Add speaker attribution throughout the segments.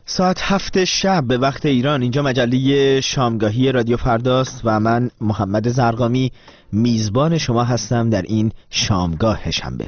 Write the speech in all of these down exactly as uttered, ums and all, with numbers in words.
Speaker 1: ساعت هفت شب به وقت ایران. اینجا مجله شامگاهی رادیو فرداست و من محمد زرقامی میزبان شما هستم در این شامگاه شنبه.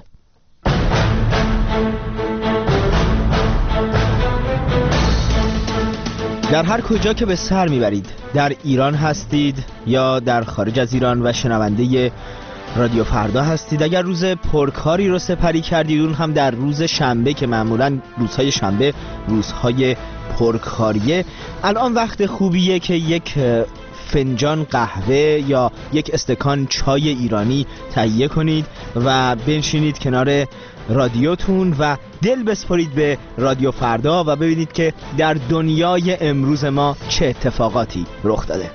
Speaker 1: در هر کجا که به سر میبرید، در ایران هستید یا در خارج از ایران و شنونده رادیو فردا هستید، اگر روز پرکاری رو سپری کردید، اون هم در روز شنبه که معمولا روزهای شنبه روزهای پرکاریه، الان وقت خوبیه که یک فنجان قهوه یا یک استکان چای ایرانی تهیه کنید و بنشینید کنار رادیوتون و دل بسپارید به رادیو فردا و ببینید که در دنیای امروز ما چه اتفاقاتی رخ داده.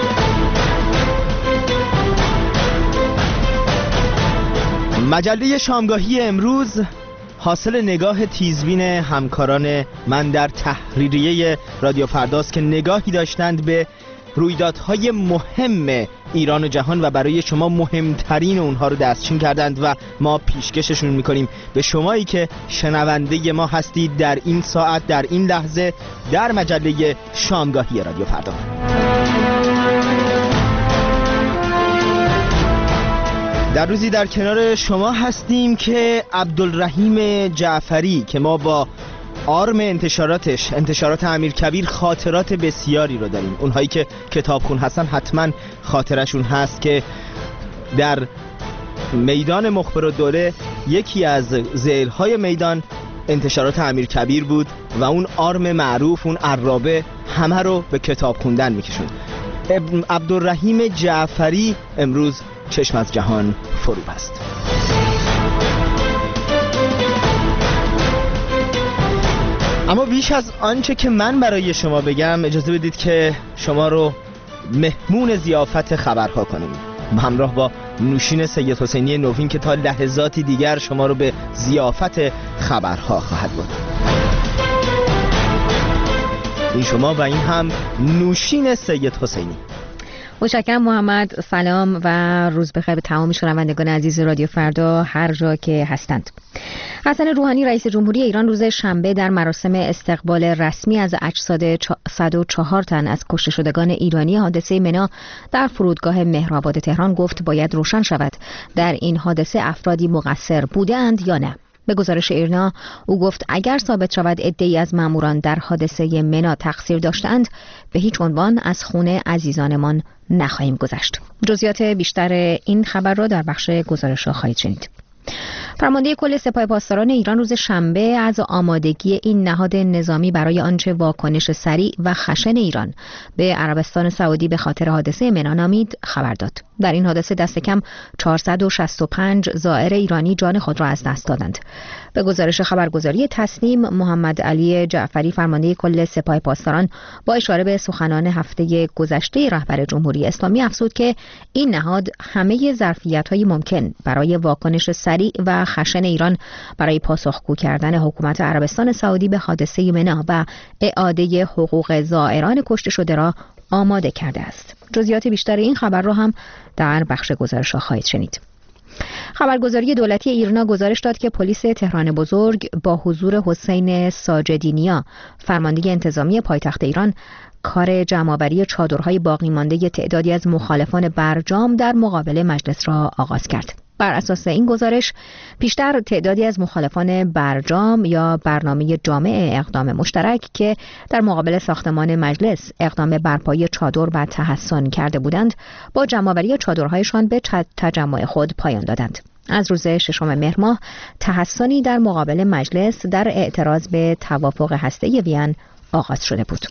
Speaker 1: مجله شامگاهی امروز حاصل نگاه تیزبین همکاران من در تحریریه رادیو فرداست که نگاهی داشتند به رویدادهای مهم ایران و جهان و برای شما مهمترین اونها رو دستچین کردند و ما پیشکششون میکنیم به شمایی که شنونده ما هستید در این ساعت، در این لحظه، در مجله شامگاهی رادیو فردا. در روزی در کنار شما هستیم که عبدالرحیم جعفری که ما با آرم انتشاراتش، انتشارات امیرکبیر، خاطرات بسیاری رو داریم. اونهایی که کتابخون هستن حتما خاطرشون هست که در میدان مخبرالدوله یکی از ذیل‌های میدان انتشارات امیرکبیر بود و اون آرم معروف، اون عرابه، همه رو به کتاب خوندن میکشون. عبدالرحیم جعفری امروز چشم از جهان فروب است. اما بیش از آنچه که من برای شما بگم، اجازه بدید که شما رو مهمون ضیافت خبرها کنیم، همراه با نوشین سید حسینی نوین که تا لحظاتی دیگر شما رو به ضیافت خبرها خواهد برد. این شما و این هم نوشین سید حسینی.
Speaker 2: متشکرم محمد. سلام و روز بخیر به تمام شنوندگان عزیز رادیو فردا هر جا که هستند. حسن روحانی رئیس جمهوری ایران روز شنبه در مراسم استقبال رسمی از اجساد صد و چهار تن از کشته شدگان ایرانی حادثه منا در فرودگاه مهرآباد تهران گفت باید روشن شود در این حادثه افرادی مقصر بودند یا نه. به گزارش ایرنا او گفت اگر ثابت شود عده‌ای از ماموران در حادثه منا تقصیر داشتند، به هیچ عنوان از خون عزیزانمان نخواهیم گذشت. جزئیات بیشتر این خبر را در بخش گزارش‌ها خواهید شنید. فرمانده کل سپاه پاسداران ایران روز شنبه از آمادگی این نهاد نظامی برای آنچه واکنش سریع و خشن ایران به عربستان سعودی به خاطر حادثه منا نامید خبر داد. در این حادثه دست کم چهارصد و شصت و پنج زائر ایرانی جان خود را از دست دادند. به گزارش خبرگزاری تسنیم، محمد علی جعفری فرمانده کل سپاه پاسداران با اشاره به سخنان هفته گذشته رهبر جمهوری اسلامی افزود که این نهاد همه ظرفیت‌های ممکن برای واکنش سریع و خشن ایران برای پاسخگو کردن حکومت عربستان سعودی به حادثه منا و اعاده حقوق زائران کشته شده را آماده کرده است. جزئیات بیشتر این خبر را هم در بخش گزارش‌ها خواهید شنید. خبرگزاری دولتی ایرنا گزارش داد که پلیس تهران بزرگ با حضور حسین ساجدینیا فرمانده انتظامی پایتخت ایران کار جمع‌آوری چادرهای باقی مانده تعدادی از مخالفان برجام در مقابل مجلس را آغاز کرد. بر اساس این گزارش پیشتر تعدادی از مخالفان برجام یا برنامه جامع اقدام مشترک که در مقابل ساختمان مجلس اقدام برپایی چادر و تحصن کرده بودند، با جمع‌آوری چادرهایشان به تجمع خود پایان دادند. از روز ششم مهر ماه تحصنی در مقابل مجلس در اعتراض به توافق هسته‌ای وین آغاز شده بود.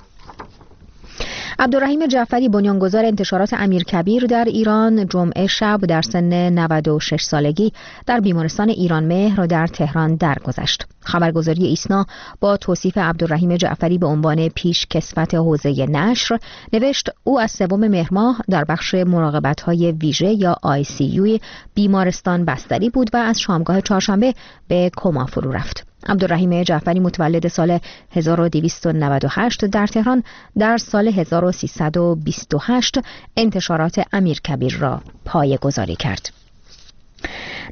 Speaker 2: عبدالرحیم جعفری بنیانگذار انتشارات امیرکبیر در ایران جمعه شب در سن نود و شش سالگی در بیمارستان ایران مهر در تهران درگذشت. خبرگزاری ایسنا با توصیف عبدالرحیم جعفری به عنوان پیش کسوت حوزه نشر نوشت او از سوم مهر ماه در بخش مراقبت‌های ویژه یا آی سی یو بیمارستان بستری بود و از شامگاه چهارشنبه به کما فرو رفت. عبدالرحیم جعفری متولد سال هزار و دویست و نود و هشت در تهران در سال هزار و سیصد و بیست و هشت انتشارات امیرکبیر را پایه‌گذاری کرد.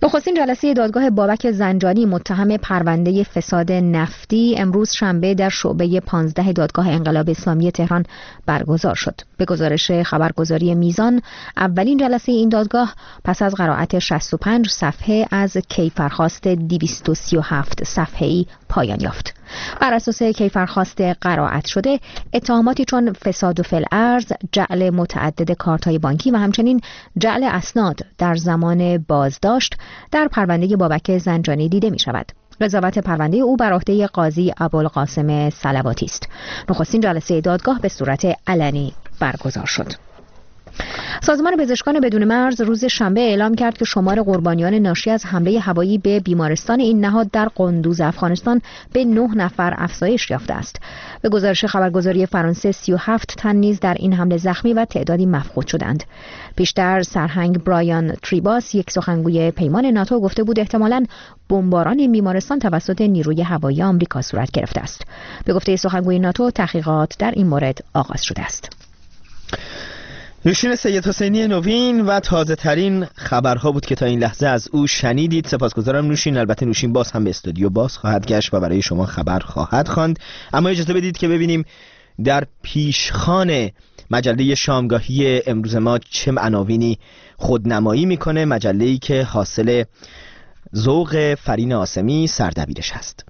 Speaker 2: نخستین جلسه دادگاه بابک زنجانی متهم پرونده فساد نفتی امروز شنبه در شعبه پانزده دادگاه انقلاب اسلامی تهران برگزار شد. به گزارش خبرگزاری میزان، اولین جلسه این دادگاه پس از قرائت شصت و پنج صفحه از کیفرخواست دویست و سی و هفت صفحه‌ای پایان یافت. بر اساس کیفرخواست قرائت شده، اتهاماتی چون فساد و فی‌الارض، جعل متعدد کارت‌های بانکی و همچنین جعل اسناد در زمان بازداشت در پرونده بابک زنجانی دیده می شود. قضاوت پرونده او بر عهده قاضی ابوالقاسم صلواتی است. نخستین جلسه دادگاه به صورت علنی برگزار شد. سازمان پزشکان بدون مرز روز شنبه اعلام کرد که شمار قربانیان ناشی از حمله هوایی به بیمارستان این نهاد در قندوز افغانستان به نه نفر افزایش یافته است. به گزارش خبرگزاری فرانسه سی و هفت تن نیز در این حمله زخمی و تعدادی مفقود شدند. پیشتر سرهنگ برایان تریباس، یک سخنگوی پیمان ناتو، گفته بود احتمالاً بمباران این بیمارستان توسط نیروی هوایی آمریکا صورت گرفته است. به گفته سخنگوی ناتو، تحقیقات در این مورد آغاز شده است.
Speaker 1: نوشین سید حسینی نوین و تازه ترین خبرها بود که تا این لحظه از او شنیدید. سپاسگزارم نوشین. البته نوشین باز هم به استودیو باز خواهد گشت و برای شما خبر خواهد خواند، اما اجازه بدید که ببینیم در پیشخوان مجله شامگاهی امروز ما چه عناوینی خودنمایی میکنه. مجله‌ای که حاصل ذوق فرین آسمی سردبیرش هست.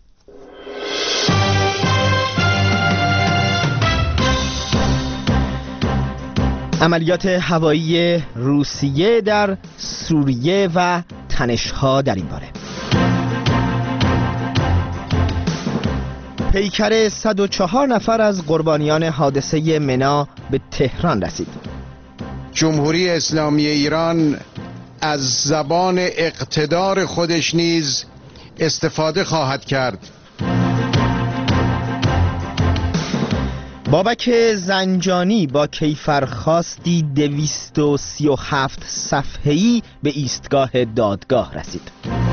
Speaker 1: عملیات هوایی روسیه در سوریه و تنش‌ها در این باره. پیکر صد و چهار نفر از قربانیان حادثه منا به تهران رسید.
Speaker 3: جمهوری اسلامی ایران از زبان اقتدار خودش نیز استفاده خواهد کرد.
Speaker 1: بابک زنجانی با کیفرخواستی دویست و سی و هفت صفحه‌ای به ایستگاه دادگاه رسید.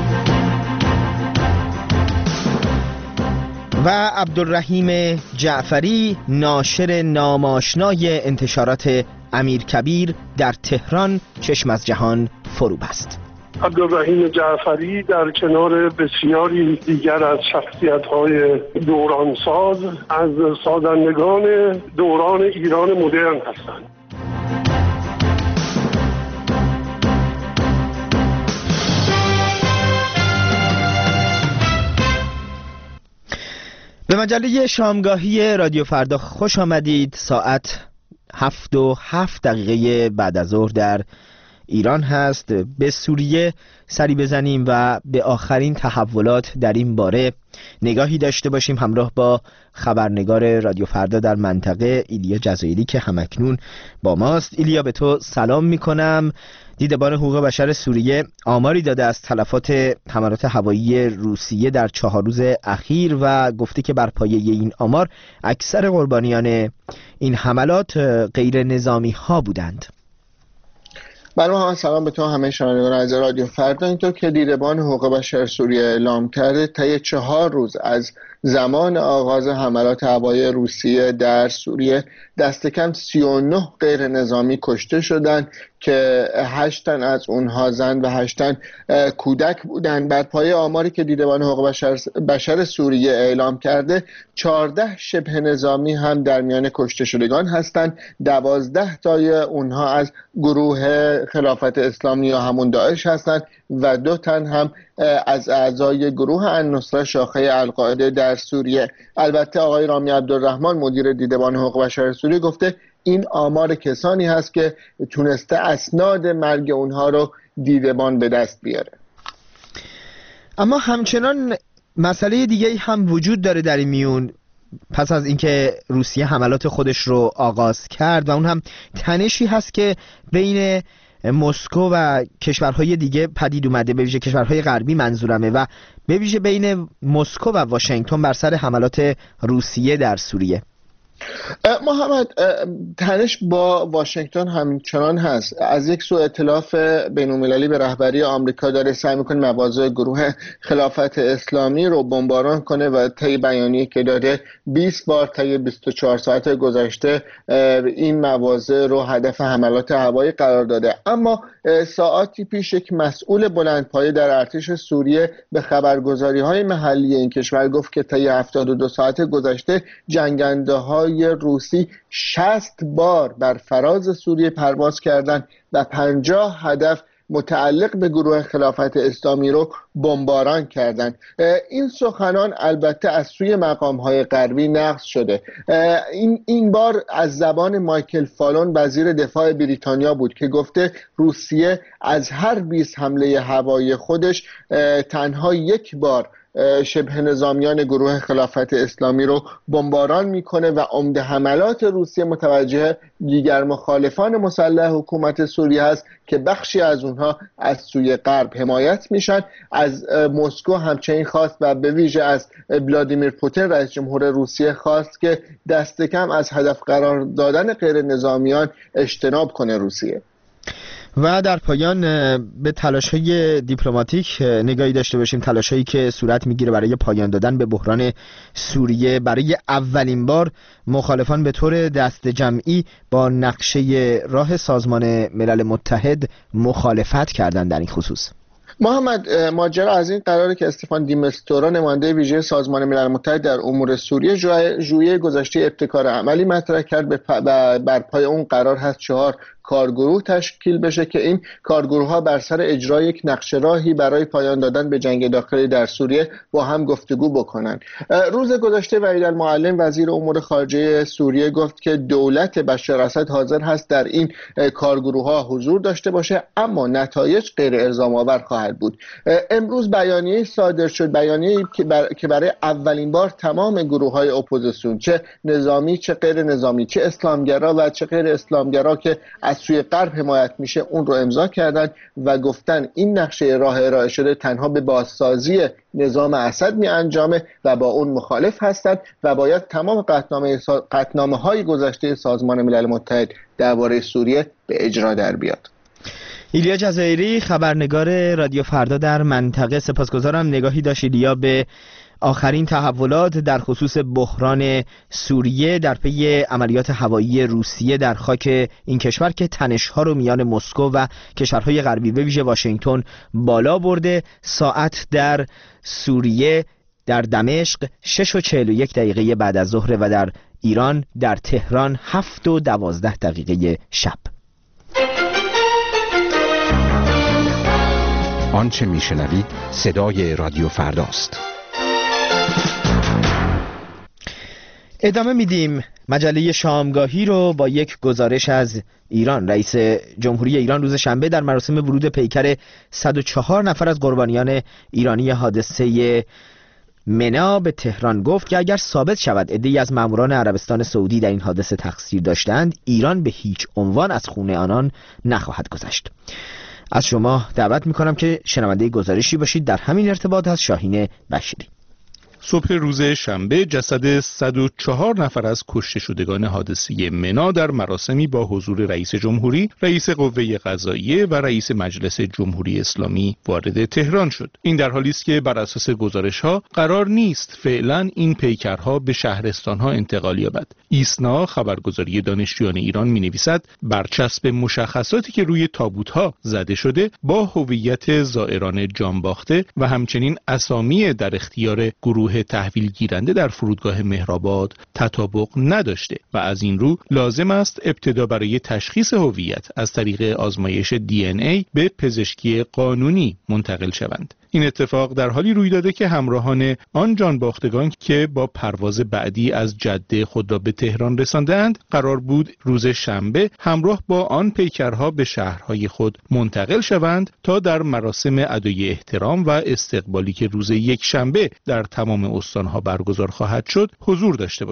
Speaker 1: و عبدالرحیم جعفری، ناشر ناماشنای انتشارات امیرکبیر، در تهران چشم از جهان فرو بست.
Speaker 4: عبدالرحیم جعفری در کنار بسیاری دیگر از شخصیت‌های دورانساز از سازندگان دوران ایران مدرن هستند.
Speaker 1: به مجله شامگاهی رادیو فردا خوش آمدید. ساعت هفت و هفت دقیقه بعد از ظهر در ایران هست. به سوریه سری بزنیم و به آخرین تحولات در این باره نگاهی داشته باشیم همراه با خبرنگار رادیو فردا در منطقه ایلیا جزایری که همکنون با ماست. ایلیا، به تو سلام میکنم. دیدبان حقوق بشر سوریه آماری داده از تلفات حملات هوایی روسیه در چهار روز اخیر و گفته که بر پایه این آمار اکثر قربانیان این حملات غیر نظامی ها بودند.
Speaker 5: بله محمد، سلام به تو همه شنوندگان از رادیو فردا. اینطور که دیدبان حقوق بشر سوریه اعلام کرده، طی چهار روز از زمان آغاز حملات هوایی روسیه در سوریه دست کم سی و نه غیر نظامی کشته شدند که هشت تن از اونها زن و هشت تن کودک بودند. بر پایه آماری که دیدبان حقوق بشر, بشر سوریه اعلام کرده، چهارده شبه نظامی هم در میان کشته شدگان هستند. دوازده تای اونها از گروه خلافت اسلامی یا همون داعش هستند و دو تن هم از اعضای گروه النصره شاخه القاعده در سوریه. البته آقای رامی عبدالرحمن، مدیر دیدبان حقوق بشر سوریه، گفته این آمار کسانی هست که تونسته اسناد مرگ اونها رو دیدبان به دست بیاره.
Speaker 1: اما همچنان مسئله دیگه هم وجود داره در این میون پس از اینکه روسیه حملات خودش رو آغاز کرد و اون هم تنشی هست که بین مسکو و کشورهای دیگه پدید اومده، به ویژه کشورهای غربی منظورمه، و به ویژه بین مسکو و واشنگتن بر سر حملات روسیه در سوریه.
Speaker 5: محمد، تنش با واشنگتن همچنان هست. از یک سو ائتلاف بین‌المللی به رهبری آمریکا داره سعی میکنه مواضع گروه خلافت اسلامی رو بمباران کنه و طی بیانیه‌ای که داده بیست بار طی بیست و چهار ساعت گذشته این مواضع رو هدف حملات هوایی قرار داده. اما ساعاتی پیش یک مسئول بلندپایه در ارتش سوریه به خبرگزاری‌های محلی این کشور گفت که طی هفتاد و دو ساعت گذشته جنگنده‌های روسی شصت بار بر فراز سوریه پرواز کردند و پنجاه هدف متعلق به گروه خلافت اسلامی رو بمباران کردند. این سخنان البته از سوی مقام‌های غربی نقض شده. این این بار از زبان مایکل فالون وزیر دفاع بریتانیا بود که گفته روسیه از هر بیست حمله هوایی خودش تنها یک بار شبه نظامیان گروه خلافت اسلامی رو بمباران میکنه و عمده حملات روسیه متوجه دیگر مخالفان مسلح حکومت سوریه هست که بخشی از اونها از سوی غرب حمایت میشن. از مسکو همچنین خواست و به ویژه از ولادیمیر پوتین رئیس جمهور روسیه خواست که دست کم از هدف قرار دادن غیر نظامیان اجتناب کنه روسیه.
Speaker 1: و در پایان به تلاش‌های دیپلماتیک نگاهی داشته باشیم، تلاش‌هایی که صورت می‌گیره برای پایان دادن به بحران سوریه. برای اولین بار مخالفان به طور دست جمعی با نقشه راه سازمان ملل متحد مخالفت کردند در این خصوص.
Speaker 5: محمد، ماجرا از این قراره که استفان دیمستورا نماینده ویژه سازمان ملل متحد در امور سوریه ژوئیه گذشته ابتکار عملی مطرح کرد. بر پای اون قرار هست چهار کارگروه تشکیل بشه که این کارگروه ها بر سر اجرای یک نقشه راهی برای پایان دادن به جنگ داخلی در سوریه با هم گفتگو بکنن. روز گذشته وحید المعلم وزیر امور خارجه سوریه گفت که دولت بشار اسد حاضر هست در این کارگروه ها حضور داشته باشه، اما نتایج غیر الزام آور خواهد بود. امروز بیانیه صادر شد، بیانیه‌ای که, بر... که برای اولین بار تمام گروه های اپوزیسیون، چه نظامی چه غیر نظامی، چه اسلامگرا و چه غیر اسلامگرا که از سوی غرب حمایت میشه، اون رو امضا کردن و گفتن این نقشه راه ارائه شده تنها به بازسازی نظام اسد می انجامه و با اون مخالف هستند و باید تمام قطعنامه قطعنامه های گذشته سازمان ملل متحد درباره سوریه به اجرا در بیاد.
Speaker 1: ایلیا جزایری، خبرنگار رادیو فردا در منطقه، سپاسگزارم. نگاهی داشت ایلیا به آخرین تحولات در خصوص بحران سوریه در پی عملیات هوایی روسیه در خاک این کشور که تنش‌ها رو میان مسکو و کشورهای غربی به ویژه واشنگتن بالا برده. ساعت در سوریه در دمشق شش و چهل و یک دقیقه بعد از ظهر و در ایران در تهران هفت و دوازده دقیقه شب.
Speaker 6: آنچه میشنوید صدای رادیو فرداست.
Speaker 1: ادامه میدیم مجله شامگاهی رو با یک گزارش از ایران. رئیس جمهوری ایران روز شنبه در مراسم ورود پیکر صد و چهار نفر از قربانیان ایرانی حادثه منا به تهران گفت که اگر ثابت شود عده‌ای از ماموران عربستان سعودی در این حادثه تقصیر داشتند، ایران به هیچ عنوان از خون آنان نخواهد گذشت. از شما دعوت میکنم که شنونده گزارشی باشید در همین ارتباط از شاهین بشیری.
Speaker 7: صبح روز شنبه جسد صد و چهار نفر از کشته شدگان حادثه منا در مراسمی با حضور رئیس جمهوری، رئیس قوه قضاییه و رئیس مجلس جمهوری اسلامی وارد تهران شد. این در حالی است که بر اساس گزارش‌ها قرار نیست فعلا این پیکرها به شهرستان‌ها انتقال یابد. ایسنا خبرگزاری دانشجویان ایران می‌نویسد برچسب مشخصاتی که روی تابوت‌ها زده شده با هویت زائران جانباخته و همچنین اسامی در اختیار گروه تحویل گیرنده در فرودگاه مهرآباد تطابق نداشته و از این رو لازم است ابتدا برای تشخیص هویت از طریق آزمایش دی ان ای به پزشکی قانونی منتقل شوند. این اتفاق در حالی روی داده که همراهان آن جانباختگان که با پرواز بعدی از جده خود را به تهران رساندند قرار بود روز شنبه همراه با آن پیکرها به شهرهای خود منتقل شوند تا در مراسم ادای احترام و استقبالی که روز یک شنبه در تمام استانها برگزار خواهد شد حضور داشته باشند.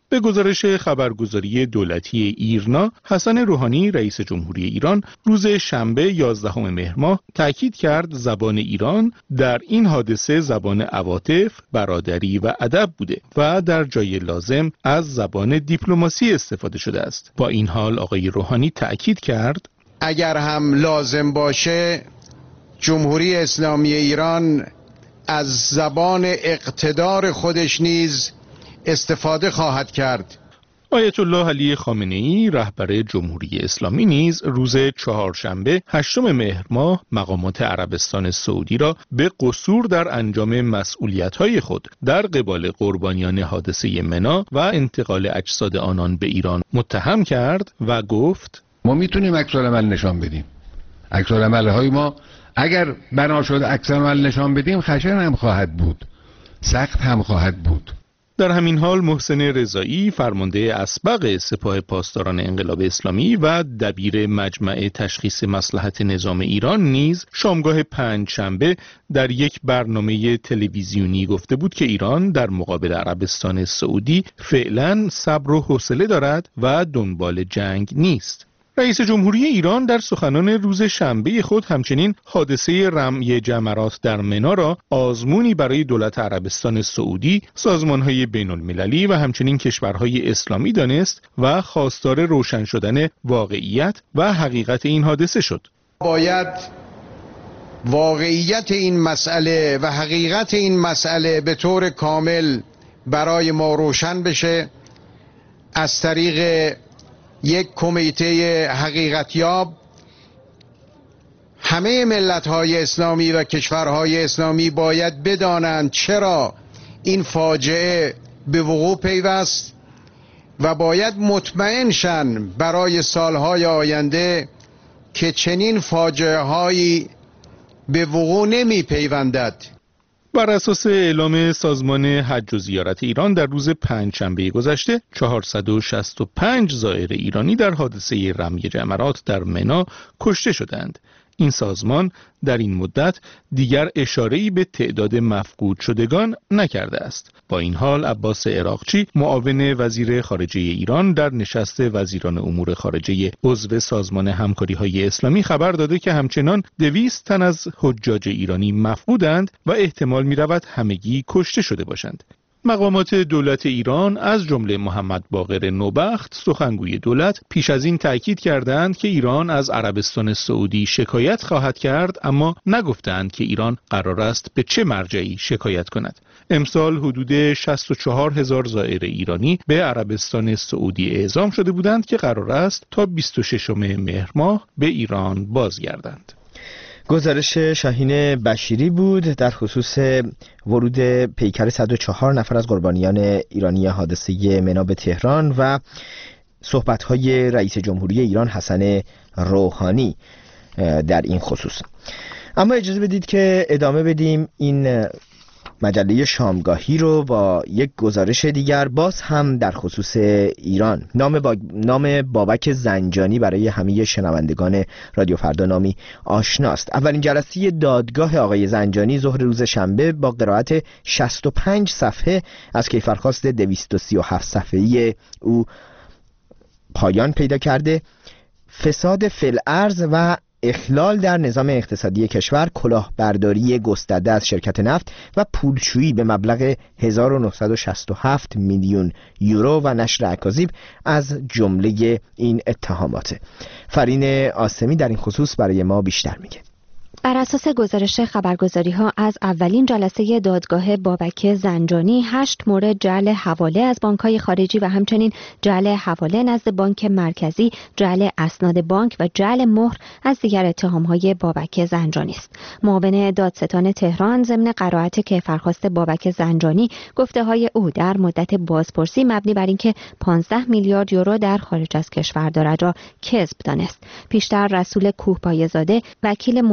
Speaker 7: به گزارش خبرگزاری دولتی ایرنا، حسن روحانی رئیس جمهوری ایران روز شنبه یازدهم مهر ماه تاکید کرد زبان ایران در این حادثه زبان عواطف، برادری و ادب بوده و در جای لازم از زبان دیپلماسی استفاده شده است. با این حال آقای روحانی تاکید کرد
Speaker 3: اگر هم لازم باشه جمهوری اسلامی ایران از زبان اقتدار خودش نیز استفاده خواهد کرد.
Speaker 7: آیت الله علی خامنه‌ای رهبر جمهوری اسلامی نیز روز چهارشنبه هشتم مهر ماه مقامات عربستان سعودی را به قصور در انجام مسئولیت‌های خود در قبال قربانیان حادثه منا و انتقال اجساد آنان به ایران متهم کرد و گفت
Speaker 8: ما میتونیم عکس‌العمل نشان بدیم. عکس‌العمل‌های ما اگر بنا شد عکس‌العمل نشان بدیم خشن هم خواهد بود، سخت هم خواهد بود.
Speaker 7: در همین حال محسن رضایی فرمانده اسبق سپاه پاسداران انقلاب اسلامی و دبیر مجمع تشخیص مصلحت نظام ایران نیز شامگاه پنجشنبه در یک برنامه تلویزیونی گفته بود که ایران در مقابل عربستان سعودی فعلا صبر و حوصله دارد و دنبال جنگ نیست. رئیس جمهوری ایران در سخنان روز شنبه خود همچنین حادثه رمی جمرات در منا را آزمونی برای دولت عربستان سعودی، سازمان‌های بین‌المللی و همچنین کشورهای اسلامی دانست و خواستار روشن شدن واقعیت و حقیقت این حادثه شد.
Speaker 3: باید واقعیت این مسئله و حقیقت این مسئله به طور کامل برای ما روشن بشه از طریق یک کمیته حقیقتیاب. همه ملت‌های اسلامی و کشورهای اسلامی باید بدانند چرا این فاجعه به وقوع پیوست و باید مطمئن شن برای سالهای آینده که چنین فاجعه هایی به وقوع نمی پیوندد.
Speaker 7: بر اساس اعلام سازمان حج و زیارت ایران در روز پنجشنبه گذشته چهارصد و شصت و پنج زائر ایرانی در حادثه رمی جمرات در منا کشته شدند. این سازمان در این مدت دیگر اشاره‌ای به تعداد مفقود شدگان نکرده است. با این حال عباس عراقچی معاون وزیر خارجه ایران در نشست وزیران امور خارجه عضو سازمان همکاری‌های اسلامی خبر داده که همچنان دویست تن از حجاج ایرانی مفقودند و احتمال می‌رود همگی کشته شده باشند. مقامات دولت ایران از جمله محمد باقر نوبخت سخنگوی دولت پیش از این تأکید کردند که ایران از عربستان سعودی شکایت خواهد کرد، اما نگفتند که ایران قرار است به چه مرجعی شکایت کند. امسال حدود شصت و چهار هزار زائر ایرانی به عربستان سعودی اعزام شده بودند که قرار است تا بیست و ششم مهر ماه به ایران بازگردند.
Speaker 1: گزارش شاهین بشیری بود در خصوص ورود پیکر صد و چهار نفر از قربانیان ایرانی حادثه منا به تهران و صحبت‌های رئیس جمهوری ایران حسن روحانی در این خصوص. اما اجازه بدید که ادامه بدیم این مجله شامگاهی رو با یک گزارش دیگر، باز هم در خصوص ایران. نام, با... نام بابک زنجانی برای همه شنوندگان رادیو فردا نامی آشناست. اولین جلسه دادگاه آقای زنجانی ظهر روز شنبه با قرائت شصت و پنج صفحه از کیفرخواست دویست و سی و هفت صفحه‌ای او پایان پیدا کرده. فساد فی الارض و اخلال در نظام اقتصادی کشور، کلاهبرداری گسترده از شرکت نفت و پولشویی به مبلغ هزار و نهصد و شصت و هفت میلیون یورو و نشر اکاذیب از جمله این اتهامات. فرین آسمی در این خصوص برای ما بیشتر میگه.
Speaker 2: بر اساس گزارش خبرگزاری‌ها از اولین جلسه دادگاه بابک زنجانی، هشت مورد جعل حواله از بانک‌های خارجی و همچنین جعل حواله نزد بانک مرکزی، جعل اسناد بانک و جعل مهر از دیگر اتهام‌های بابک زنجانی است. معاون دادستان تهران ضمن قرائت کیفرخواست بابک زنجانی، گفته‌های او در مدت بازپرسی مبنی بر اینکه پانزده میلیارد یورو در خارج از کشور دارد را کذب دانست. پیشتر رسول کوهپایه‌زاده وکیل مدافع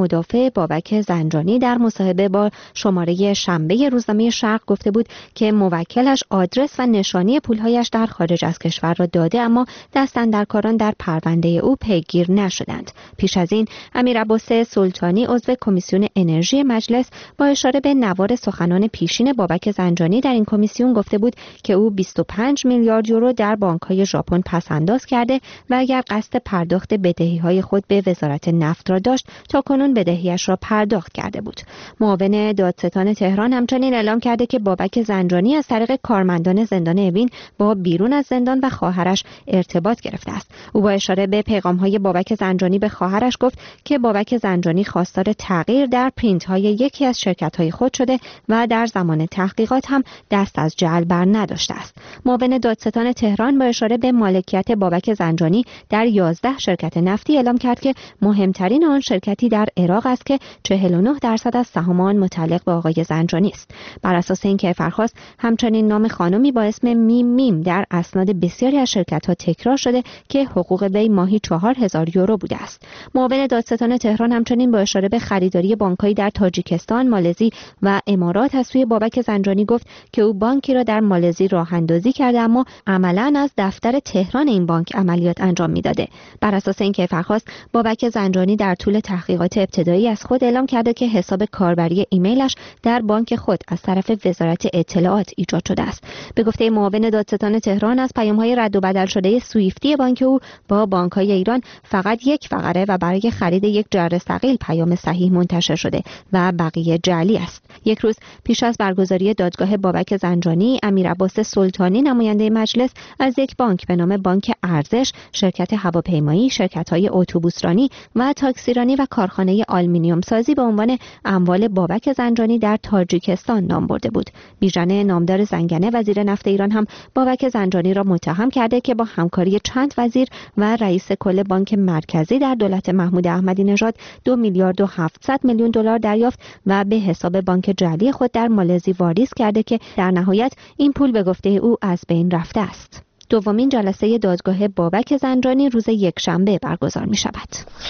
Speaker 2: شنبه بابک زنجانی در مصاحبه با شماره شنبه روزنامه شرق گفته بود که موکلش آدرس و نشانی پولهایش در خارج از کشور را داده، اما دستاندرکاران در پرونده او پیگیر نشدند. پیش از این امیر عباس سلطانی عضو کمیسیون انرژی مجلس با اشاره به نوار سخنان پیشین بابک زنجانی در این کمیسیون گفته بود که او بیست و پنج میلیارد یورو در بانک‌های ژاپن پس‌انداز کرده و اگر قصد پرداخت بدهی‌های خود به وزارت نفت را داشت تا کنون بدهیش را پرداخت کرده بود. معاون دادستان تهران همچنین اعلام کرده که بابک زنجانی از طریق کارمندان زندان اوین با بیرون از زندان و خواهرش ارتباط گرفته است. او با اشاره به پیغام‌های بابک زنجانی به خواهرش گفت که بابک زنجانی خواستار تغییر در پرینت‌های یکی از شرکت‌های خود شده و در زمان تحقیقات هم دست از جعل بر نداشته است. معاون دادستان تهران با اشاره به مالکیت بابک زنجانی در یازده شرکت نفتی اعلام کرد که مهمترین آن شرکتی در عراق است که چهل و نه درصد از سهام آن متعلق به آقای زنجانی است. بر اساس این کیفرخواست همچنین نام خانمی با اسم میم میم در اسناد بسیاری از شرکت‌ها تکرار شده که حقوق وی ماهی چهار هزار یورو بوده است. معاون دادستان تهران همچنین با اشاره به خریداری بانک‌هایی در تاجیکستان، مالزی و امارات از سوی بابک زنجانی گفت که او بانکی را در مالزی راه اندازی کرده، اما عملاً از دفتر تهران این بانک عملیات انجام میداده. بر اساس این کیفرخواست بابک زنجانی در طول تحقیقات ابتدایی از خود اعلام کرده که حساب کاربری ایمیلش در بانک خود از طرف وزارت اطلاعات ایجاد شده است. به گفته معاون دادستان تهران از پیام‌های رد و بدل شده سویفتی بانک او با بانک‌های ایران فقط یک فقره و برای خرید یک جر ثقیل پیام صحیح منتشر شده و بقیه جعلی است. یک روز پیش از برگزاری دادگاه بابک زنجانی، امیر عباس سلطانی نماینده مجلس از یک بانک به نام بانک ارزش، شرکت هواپیمایی، شرکت‌های اتوبوسرانی و تاکسیرانی و کارخانه آلومینیوم سازی به عنوان اموال بابک زنجانی در تاجیکستان نام برده بود. بیژن نامدار زنگنه وزیر نفت ایران هم بابک زنجانی را متهم کرده که با همکاری چند وزیر و رئیس کل بانک مرکزی در دولت محمود احمدی نژاد دو میلیارد و هفتصد میلیون دلار دریافت و به حساب بانک جعلی خود در مالزی واریز کرده که در نهایت این پول به گفته او از بین رفته است. دومین جلسه دادگاه بابک زنجانی روز یکشنبه برگزار می شود.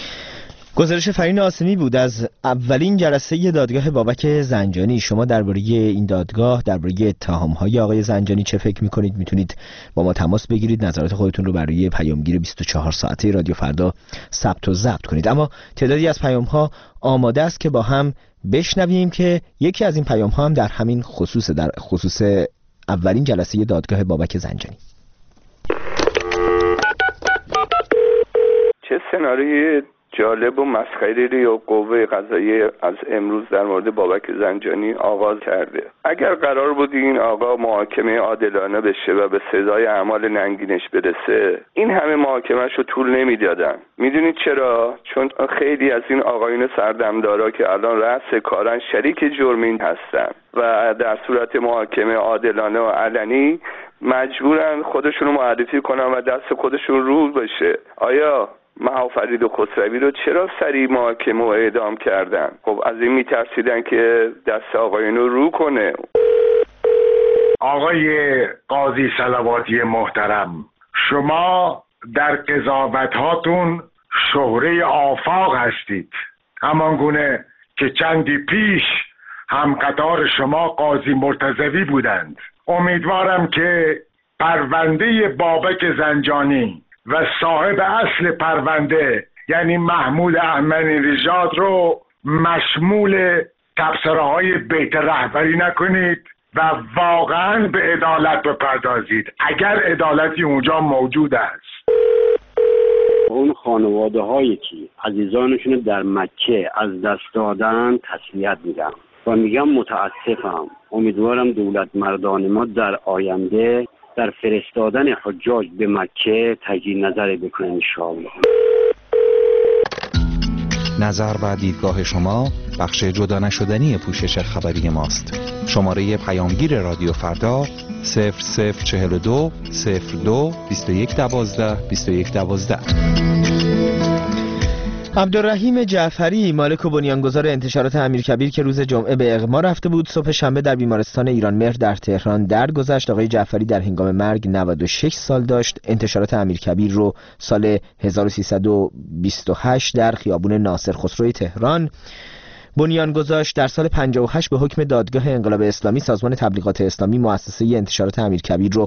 Speaker 1: گزارش فرین آسمی بود از اولین جلسه دادگاه بابک زنجانی. شما درباره این دادگاه، درباره اتهام‌های آقای زنجانی چه فکر می‌کنید؟ میتونید با ما تماس بگیرید، نظرات خودتون رو برای پیامگیر بیست و چهار ساعته رادیو فردا ثبت و ضبط کنید. اما تعدادی از پیام‌ها آماده است که با هم بشنویم که یکی از این پیام‌ها هم در همین خصوص در خصوص اولین جلسه دادگاه بابک زنجانی.
Speaker 9: چه سناریوی جالب و مسخره‌ای یا قوه قضاییه از امروز در مورد بابک زنجانی آغاز کرده. اگر قرار بود این آقا محاکمه عادلانه بشه و به سزای اعمال ننگینش برسه، این همه محاکمه‌اش رو طول نمیدادن. میدونید چرا؟ چون خیلی از این آقایون سردمدارا که الان رأس کارن شریک جرمین هستن و در صورت محاکمه عادلانه و علنی مجبورن خودشونو معرفی کنن و دست خودشون رو بشه. آیا مهافرید و خسروی رو چرا سریع محاکمه و اعدام کردن؟ خب از این میترسیدن که دست آقایون رو رو کنه.
Speaker 10: آقای قاضی صلواتی محترم، شما در قضاوت هاتون شهره آفاق هستید، همان گونه که چندی پیش هم قطار شما قاضی مرتضوی بودند. امیدوارم که پرونده بابک زنجانی و صاحب اصل پرونده یعنی محمود احمدی نژاد رو مشمول تبصره‌های بیت رهبری نکنید و واقعا به عدالت بپردازید اگر عدالتی اونجا موجود است.
Speaker 11: اون خانواده هایی که عزیزانشون در مکه از دست دادن تسلیت میدم و میگم متاسفم. امیدوارم دولت مردان ما در آینده در فرستادن حجاج به مکه تجدید نظر بکنه انشاءالله.
Speaker 6: نظر و دیدگاه شما بخش جدا نشدنی پوشش خبری ماست. شماره پیامگیر رادیو فردا صفر صفر چهل و دو صفر دو بیست و یک دوازده بیست و یک دوازده.
Speaker 1: عبدالرحیم جعفری، مالک و بنیانگذار انتشارات امیرکبیر که روز جمعه به اغما رفته بود، صبح شنبه در بیمارستان ایرانمهر در تهران درگذشت. آقای جعفری در هنگام مرگ نود و شش سال داشت. انتشارات امیرکبیر رو سال هزار و سیصد و بیست و هشت در خیابون ناصر خسرو تهران بنیان گذاشت. در سال پنجاه و هشت به حکم دادگاه انقلاب اسلامی سازمان تبلیغات اسلامی مؤسسه انتشارات امیرکبیر رو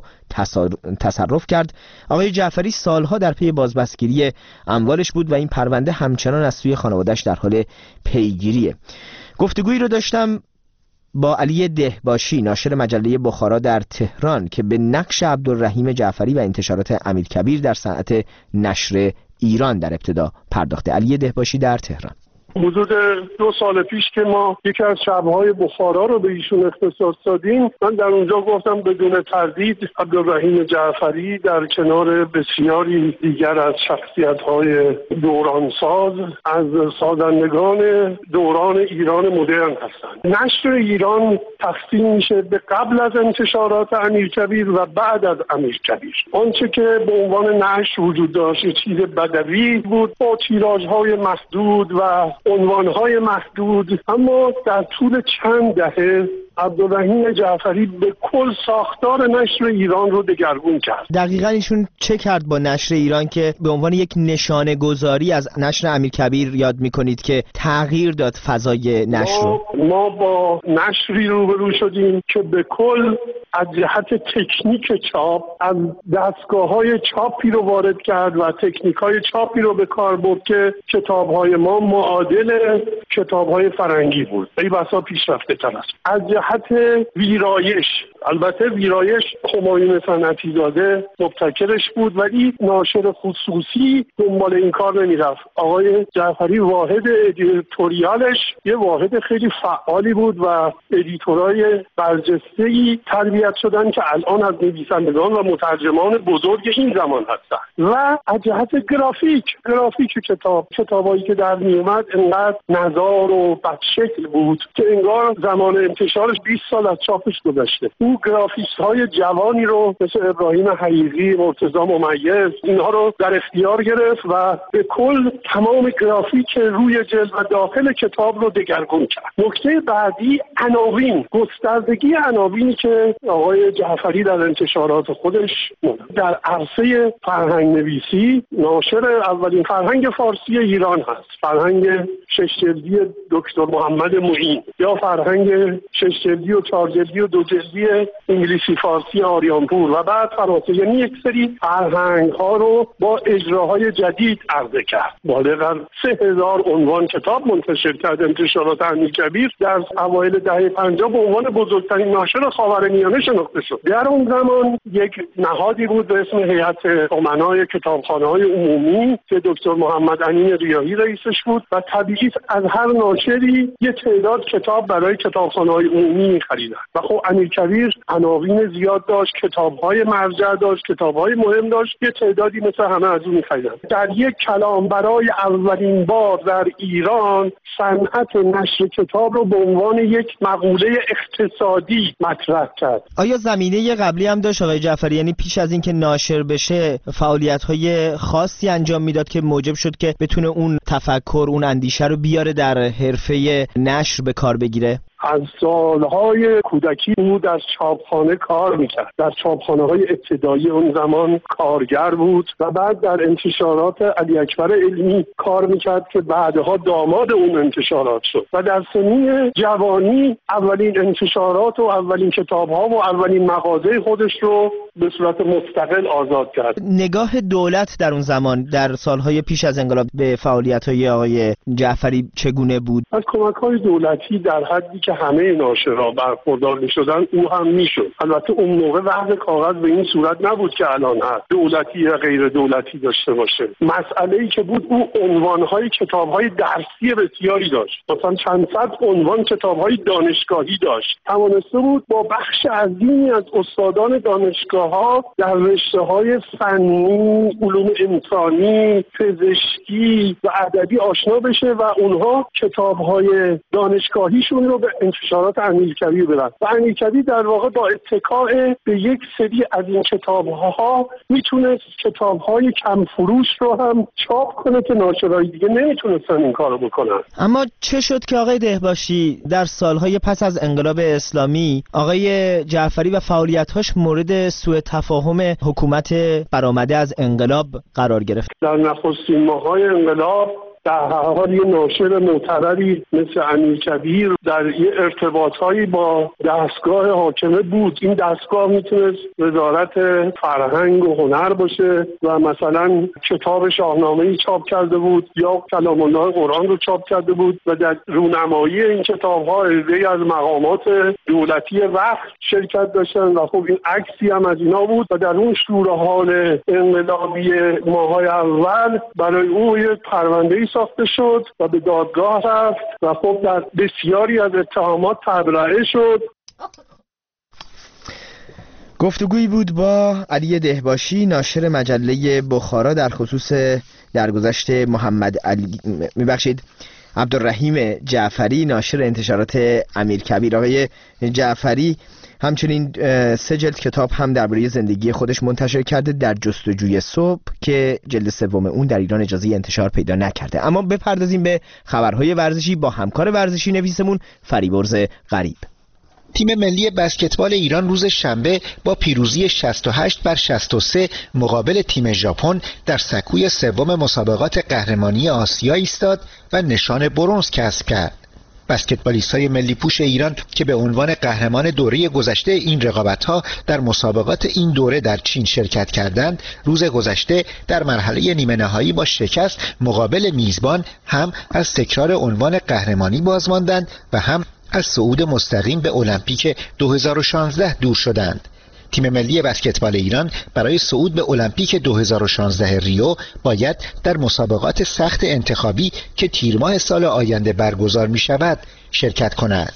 Speaker 1: تصرف کرد. آقای جعفری سالها در پی بازبستگیری اموالش بود و این پرونده همچنان از سوی خانواده‌اش در حال پیگیریه. گفتگویی رو داشتم با علی دهباشی، ناشر مجله بخارا در تهران، که به نقش عبدالرحیم جعفری و انتشارات امیرکبیر در صنعت نشر ایران در ابتدا پرداخته. علی دهباشی در تهران.
Speaker 4: حدود دو سال پیش که ما یکی از شب‌های بخارا رو به ایشون اختصاص دادیم، من در اونجا گفتم بدون تردید عبدالرحیم جعفری در کنار بسیاری دیگر از شخصیت‌های دورانساز از سازندگان دوران ایران مدرن هستند. نشر ایران تقسیم میشه به قبل از انتشارات امیرکبیر و بعد از امیرکبیر. آنچه که به عنوان نشر وجود داشت چیز بدوی بود با تیراژهای محدود و عنوانهای محدود، اما در طول چند دهه عبدالرحیم جعفری به کل ساختار نشر ایران رو دگرگون کرد.
Speaker 1: دقیقاً ایشون چه کرد با نشر ایران که به عنوان یک نشانه گذاری از نشر امیرکبیر یاد میکنید که تغییر داد فضای نشر رو؟
Speaker 4: ما, ما با نشری روبرو شدیم که به کل از جهت تکنیک چاپ از دستگاه‌های چاپی رو وارد کرد و تکنیک‌های چاپی رو به کار برد که کتاب‌های ما معادل کتاب‌های فرنگی بود. ای بسا پیشرفته‌تر است. از جهت ویرایش، البته ویرایش همایون صنعتی زاده مبتکرش بود ولی ناشر خصوصی دنبال این کار نمی‌رفت. آقای جعفری واحد ادیتوریالش یه واحد خیلی فعالی بود و ادیتورای برجسته‌ای تربیت شدن که الان از نویسندگان و مترجمان بزرگ این زمان هستن. و از جهت گرافیک گرافیک کتاب کتابایی که در میومد انقدر نزار و بدشکل بود که انگار زمان انتشارش بیست سال از چاپش گذشته. او گرافیست های جوانی رو مثل ابراهیم حقیقی، مرتضی ممیز، اینها رو در اختیار گرفت و به کل تمام گرافیک روی جلد و داخل کتاب رو دگرگون کرد. نکته بعدی عناوین، گستردگی عناوینی که آقای جعفری در انتشارات خودش در عرصه فرهنگ نویسی ناشر اولین فرهنگ فارسی ایران هست. فرهنگ شش جلدی دکتر محمد معین یا فرهنگ شش جلدی و چهار جلدی و دو جلدی انگلیسی فارسی آریانپور و بعد فرانسه، یعنی یک سری فرهنگ ها رو با اجراهای جدید عرضه کرد. بالغ بر سه هزار عنوان کتاب منتشر کرد. انتشارات امیرکبیر در اوایل دهه پنجاه به عنوان بزرگترین ناشر خاورمیانه شناخته شد. در اون زمان یک نهادی بود به اسم هیئت امنای کتابخانه‌های عمومی که دکتر محمد امین ریاحی رئیسش بود و طبیعی از هر ناشری یه تعداد کتاب برای کتابخانه‌های عمومی می‌خریدن. و خب امیرکبیر عناوین زیاد داشت، کتاب‌های مرجع داشت، کتاب‌های مهم داشت، یه تعدادی مثل همه از اون می‌خریدن. در یک کلام برای اولین بار در ایران صنعت نشر کتاب رو به عنوان یک مقوله اقتصادی مطرح کرد.
Speaker 1: آیا زمینه قبلی هم داشت آقای جعفری؟ یعنی پیش از اینکه ناشر بشه فعالیت‌های خاصی انجام میداد که موجب شد که بتونه اون تفکر، اون اندیشه رو بیاره در حرفه نشر به کار بگیره؟
Speaker 4: از سالهای کودکی او در چاپخانه کار میکرد. در چاپخانه‌های ابتدایی اون زمان کارگر بود و بعد در انتشارات علی اکبر علمی کار میکرد که بعدها داماد اون انتشارات شد و در سنین جوانی اولین انتشارات و اولین کتاب‌ها و اولین مغازه خودش رو به صورت مستقل آزاد کرد.
Speaker 1: نگاه دولت در اون زمان در سالهای پیش از انقلاب به فعالیت‌های آقای جعفری چگونه بود؟
Speaker 4: از کمک‌های دولتی در حدی که همه ناشرا برخوردار می‌شدن او هم می‌شد. البته اون موقع وضع کاغذ به این صورت نبود که الان هست، دولتی یا غیر دولتی داشته باشه. مسئله‌ای که بود او عنوان‌های کتاب‌های درسی بسیاری داشت. مثلا چند صد عنوان کتاب‌های دانشگاهی داشت. توانسته بود با بخش عظیمی از استادان دانشگاه‌ها در رشته‌های فنی، علوم انسانی، پزشکی و ادبی آشنا بشه و اونها کتاب‌های دانشگاهیشون رو به انتشارات امیرکبیر بدن. و امیرکبیر در واقع با اتکاء به یک سری از این کتاب‌ها میتونست کتاب‌های کم فروش رو هم چاپ کنه که ناشرای دیگه نمیتونستن این کارو بکنن.
Speaker 1: اما چه شد که آقای دهباشی در سالهای پس از انقلاب اسلامی آقای جعفری و فعالیت‌هاش مورد سوء تفاهم حکومت برآمده از انقلاب قرار گرفت؟
Speaker 4: در نخستین ماه‌های انقلاب در هر حال یه ناشر معتبری مثل امیرکبیر در یه ارتباطهایی با دستگاه حاکمه بود. این دستگاه میتونست وزارت فرهنگ و هنر باشه و مثلا کتاب شاهنامه‌ای چاپ کرده بود یا کلام الله قرآن رو چاپ کرده بود و در رونمایی این کتاب‌ها عده‌ای از مقامات دولتی وقت شرکت داشتن و خب این عکسی هم از اینا بود و در اون شور حال انقلابی ماهای اول برای او یک پرونده‌ای ساخته شد و به دادگاه رفت و خب در بسیاری از اتهامات تبرئه شد.
Speaker 1: گفتگویی بود با علی دهباشی ناشر مجله بخارا در خصوص درگذشت محمد علی میبخشید عبدالرحیم جعفری ناشر انتشارات امیرکبیر. آقای جعفری همچنین سه جلد کتاب هم درباره زندگی خودش منتشر کرده در جستجوی صبح که جلد سوم اون در ایران اجازه انتشار پیدا نکرده. اما بپردازیم به خبرهای ورزشی با همکار ورزشی نویسمون فریبرز غریب.
Speaker 12: تیم ملی بسکتبال ایران روز شنبه با پیروزی شصت و هشت بر شصت و سه مقابل تیم ژاپن در سکوی سوم مسابقات قهرمانی آسیا ایستاد و نشان برنز کسب کرد. بسکتبالیست‌های ملی پوش ایران که به عنوان قهرمان دوره گذشته این رقابت‌ها در مسابقات این دوره در چین شرکت کردند، روز گذشته در مرحله نیمه نهایی با شکست مقابل میزبان هم از تکرار عنوان قهرمانی باز ماندند و هم از صعود مستقیم به المپیک دو هزار و شانزده دور شدند. تیم ملی بسکتبال ایران برای صعود به المپیک دو هزار و شانزده ریو باید در مسابقات سخت انتخابی که تیر ماه سال آینده برگزار می شود شرکت کند.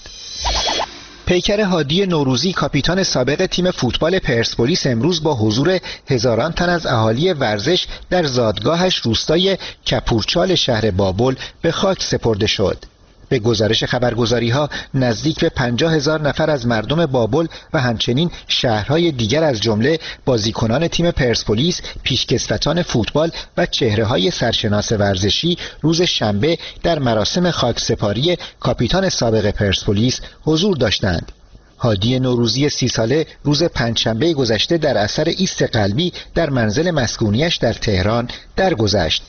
Speaker 12: پیکر هادی نوروزی کاپیتان سابق تیم فوتبال پرسپولیس امروز با حضور هزاران تن از اهالی ورزش در زادگاهش روستای کپورچال شهر بابل به خاک سپرده شد. به گزارش خبرگزاری‌ها نزدیک به پنجاه هزار نفر از مردم بابل و همچنین شهرهای دیگر از جمله بازیکنان تیم پرسپولیس، پیشکسوتان فوتبال و چهره‌های سرشناس ورزشی روز شنبه در مراسم خاکسپاری کاپیتان سابق پرسپولیس حضور داشتند. هادی نوروزی سی ساله روز پنجشنبه گذشته در اثر ایست قلبی در منزل مسکونیش در تهران درگذشت.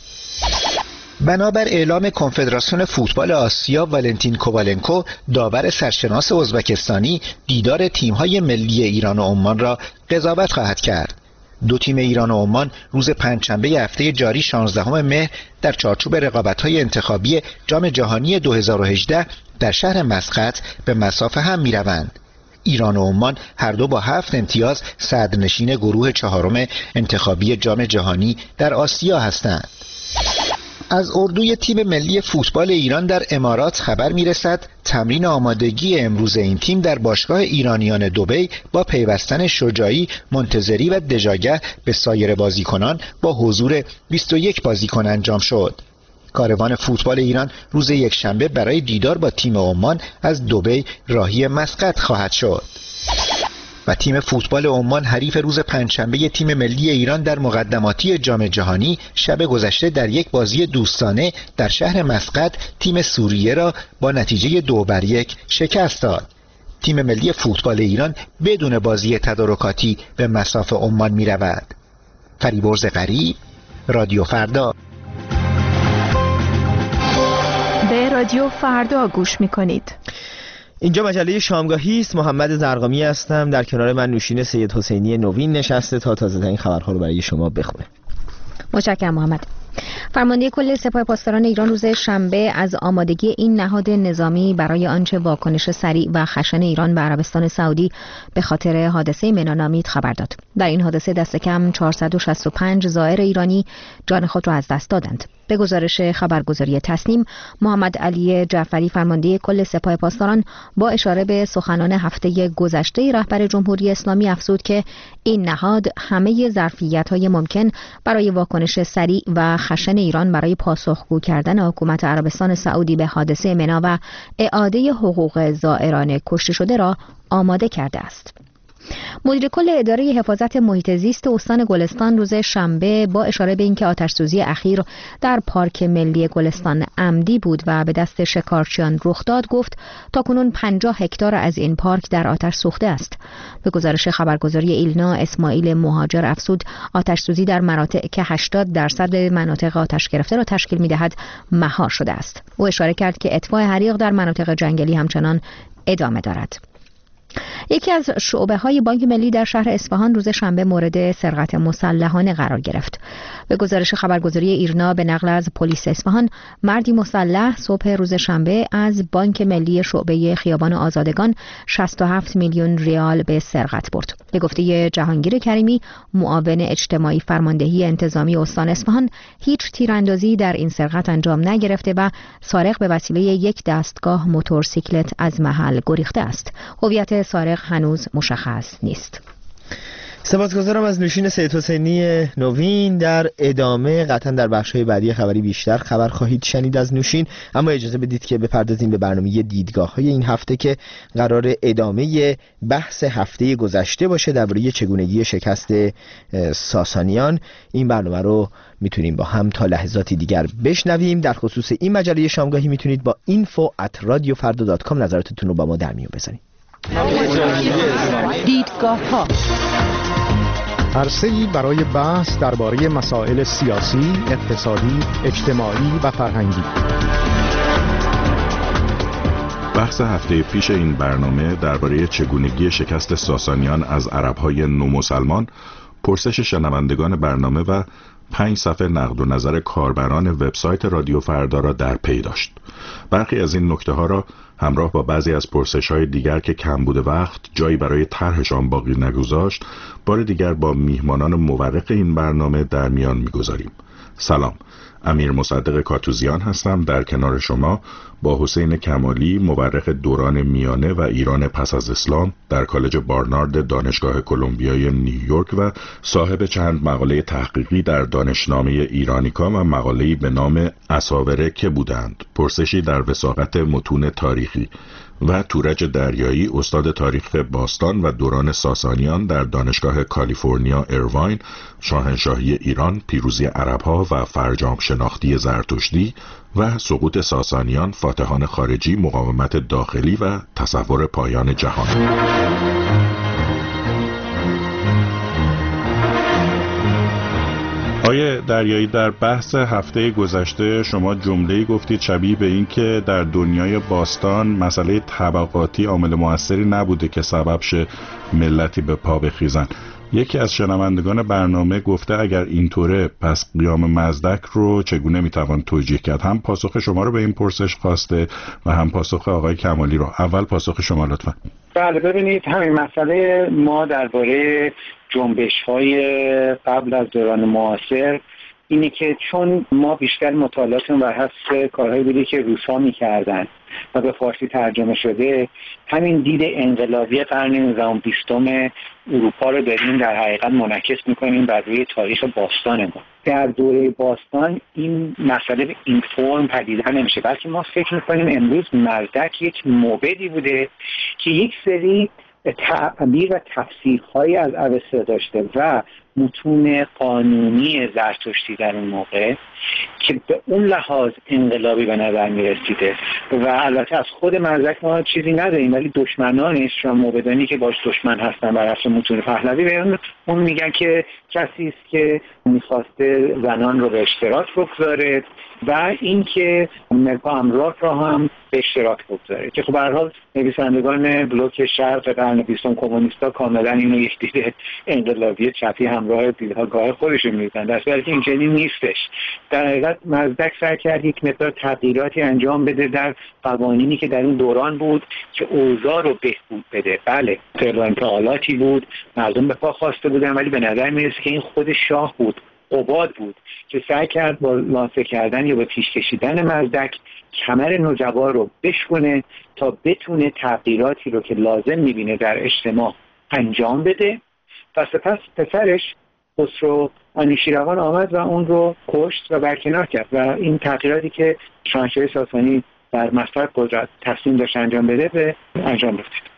Speaker 12: بنابر اعلام کنفدراسیون فوتبال آسیا والنتین کووالنکو داور سرشناس ازبکستانی دیدار تیم‌های ملی ایران و عمان را قضاوت خواهد کرد. دو تیم ایران و عمان روز پنجشنبه هفته جاری شانزدهم مهر در چارچوب رقابت‌های انتخابی جام جهانی دو هزار و هجده در شهر مسقط به مصاف هم می‌روند. ایران و عمان هر دو با هفت امتیاز صدرنشین گروه چهارم انتخابی جام جهانی در آسیا هستند. از اردوی تیم ملی فوتبال ایران در امارات خبر میرسد تمرین آمادگی امروز این تیم در باشگاه ایرانیان دبی با پیوستن شجاعی، منتظری و دژاگه به سایر بازیکنان با حضور بیست و یک بازیکن انجام شد. کاروان فوتبال ایران روز یکشنبه برای دیدار با تیم عمان از دبی راهی مسقط خواهد شد. و تیم فوتبال عمان حریف روز پنجشنبه تیم ملی ایران در مقدماتی جام جهانی شب گذشته در یک بازی دوستانه در شهر مسقط تیم سوریه را با نتیجه دو بر یک شکست داد. تیم ملی فوتبال ایران بدون بازی تدارکاتی به مصاف عمان می رود. فریبرز غریب، رادیو فردا.
Speaker 13: به رادیو فردا گوش می کنید.
Speaker 1: اینجا مجله شامگاهی است. محمد زرقامی هستم. در کنار من نوشین سید حسینی نوین نشسته تا تازه ترین خبرها رو برای شما بخونه.
Speaker 2: متشکرم محمد. فرمانده کل سپاه پاسداران ایران روز شنبه از آمادگی این نهاد نظامی برای آنچه واکنش سریع و خشن ایران به عربستان سعودی به خاطر حادثه منا نامید خبر داد. در این حادثه دست کم چهارصد و شصت و پنج زائر ایرانی جان خود را از دست دادند. به گزارش خبرگزاری تصنیم، محمد علی جعفری فرمانده کل سپاه پاسداران با اشاره به سخنان هفته گذشته رهبر جمهوری اسلامی افزود که این نهاد همه ظرفیت‌های ممکن برای واکنش سریع و خشن ایران برای پاسخگو کردن حکومت عربستان سعودی به حادثه منا و اعاده حقوق زائران کشته شده را آماده کرده است. مدیر کل اداره حفاظت محیط زیست استان گلستان روز شنبه با اشاره به اینکه آتش‌سوزی اخیر در پارک ملی گلستان عمدی بود و به دست شکارچیان رخ داد گفت تاکنون پنجاه هکتار از این پارک در آتش سوخته است. به گزارش خبرگزاری ایلنا اسماعیل مهاجر افزود آتش‌سوزی در مناطق که هشتاد درصد مناطق آتش گرفته را تشکیل می‌دهد مهار شده است. او اشاره کرد که اطفاء حریق در مناطق جنگلی همچنان ادامه دارد. یکی از شعبه‌های بانک ملی در شهر اصفهان روز شنبه مورد سرقت مسلحانه قرار گرفت. به گزارش خبرگزاری ایرنا به نقل از پلیس اصفهان، مردی مسلح صبح روز شنبه از بانک ملی شعبه خیابان آزادگان شصت و هفت میلیون ریال به سرقت برد. به گفته جهانگیر کریمی، معاون اجتماعی فرماندهی انتظامی استان اصفهان، هیچ تیراندازی در این سرقت انجام نگرفته و سارق به وسیله یک دستگاه موتورسیکلت از محل گریخته است. هویت سارق هنوز مشخص نیست.
Speaker 1: سپاسگزارم از نوشین سید حسینی نوین. در ادامه قطعا در بخش‌های بعدی خبری بیشتر خبر خواهید شنید از نوشین، اما اجازه بدید که بپردازیم به برنامه دیدگاه‌های این هفته که قرار ادامه بحث هفته گذشته باشه درباره چگونگی شکست ساسانیان. این برنامه رو میتونیم با هم تا لحظاتی دیگر بشنویم. در خصوص این مجله شامگاهی میتونید با اینفو ات رادیو فردا دات کام نظراتتون رو با ما در میون بذارید.
Speaker 14: دیدگاه‌ها عرصه‌ای برای بحث درباره مسائل سیاسی، اقتصادی، اجتماعی و فرهنگی.
Speaker 15: بحث هفته پیش این برنامه درباره چگونگی شکست ساسانیان از عرب‌های نومسلمان، پرسش شنوندگان برنامه و پنج صفحه نقد و نظر کاربران وبسایت رادیو فردا را در پی داشت. برخی از این نکته ها را همراه با بعضی از پرسش های دیگر که کمبود وقت جایی برای طرحشان باقی نگذاشت، بار دیگر با میهمانان مورخ این برنامه در میان میگذاریم. سلام، امیر مصدق کاتوزیان هستم در کنار شما با حسین کمالی، مورخ دوران میانه و ایران پس از اسلام در کالج بارنارد دانشگاه کلمبیای نیویورک و صاحب چند مقاله تحقیقی در دانشنامه ایرانیکا و مقاله‌ای به نام اساوره که بودند، پرسشی در وثاقت متون تاریخی، و تورج دریایی، استاد تاریخ باستان و دوران ساسانیان در دانشگاه کالیفرنیا ایرواین، شاهنشاهی ایران، پیروزی عربها و فرجام شناختی زرتشتی و سقوط ساسانیان، فاتحان خارجی، مقاومت داخلی و تصور پایان جهان. آیه دریایی، در بحث هفته گذشته شما جمله‌ای گفتید شبیه به این که در دنیای باستان مسئله طبقاتی عامل موثری نبوده که سبب شه ملتی به پا بخیزن. یکی از شنوندگان برنامه گفته اگر اینطوره پس قیام مزدک رو چگونه میتوان توجیه کرد؟ هم پاسخ شما رو به این پرسش خواسته و هم پاسخ آقای کمالی رو. اول پاسخ شما لطفا.
Speaker 16: بله، ببینید همین مسئله ما درباره جنبش‌های قبل از دوران معاصر اینه که چون ما بیشتر مطالعاتمون بر حسب کارهایی بوده که روس‌ها می‌کردن و به فارسی ترجمه شده، همین دید انقلابی قرن نوزدهم بیستم اروپا رو داریم در حقیقت منعکس می‌کنیم بر روی تاریخ باستان ما. در دوره باستان این مسئله به این فرم پدیده نمیشه، بلکه ما فکر می‌کنیم امروز مزدک یک موبدی بوده که یک سری تعبیر و تفسیرهایی از اوستا داشته و متون قانونی زرتشتی در اون موقع که به اون لحاظ انقلابی به نظر می رسیده. و البته از خود مزدک ما چیزی نداریم، ولی دشمنانش و موبدانی که باش دشمن هستن بر اساس متون پهلوی به اون میگن که کسی است که میخواسته زنان رو به اشتراک بگذاره و اینکه ملکا املاک را هم به اشتراک بگذاره، که خب به هر حال نویسندگان بلوک شرق قرن بیستم کمونیستا کاملا اینو یک دید انقلابی چپی همراه دیدها گاه خودشون میدن، در صورتی که این چنین نیستش. در حقیقت مزدک سعی کرد یک مقدار تغییراتی انجام بده در قوانینی که در اون دوران بود که اوضاع رو بهبود بده. بله، طبق انتقالاتی بود، مردم به پا خواسته بودن، ولی به نظر میرسه که این خود شاه بود، قباد بود که سعی کرد با لانسه کردن یا با پیش کشیدن مزدک کمر نوجوان رو بشکنه تا بتونه تغییراتی رو که لازم میبینه در اجتماع انجام بده. و سپس پسرش خسرو انوشیروان آمد و اون رو کشت و برکنار کرد و این تغییراتی که شاهنشاهی ساسانی در مصدر قدرت تصمیم داشت انجام بده به انجام رسید.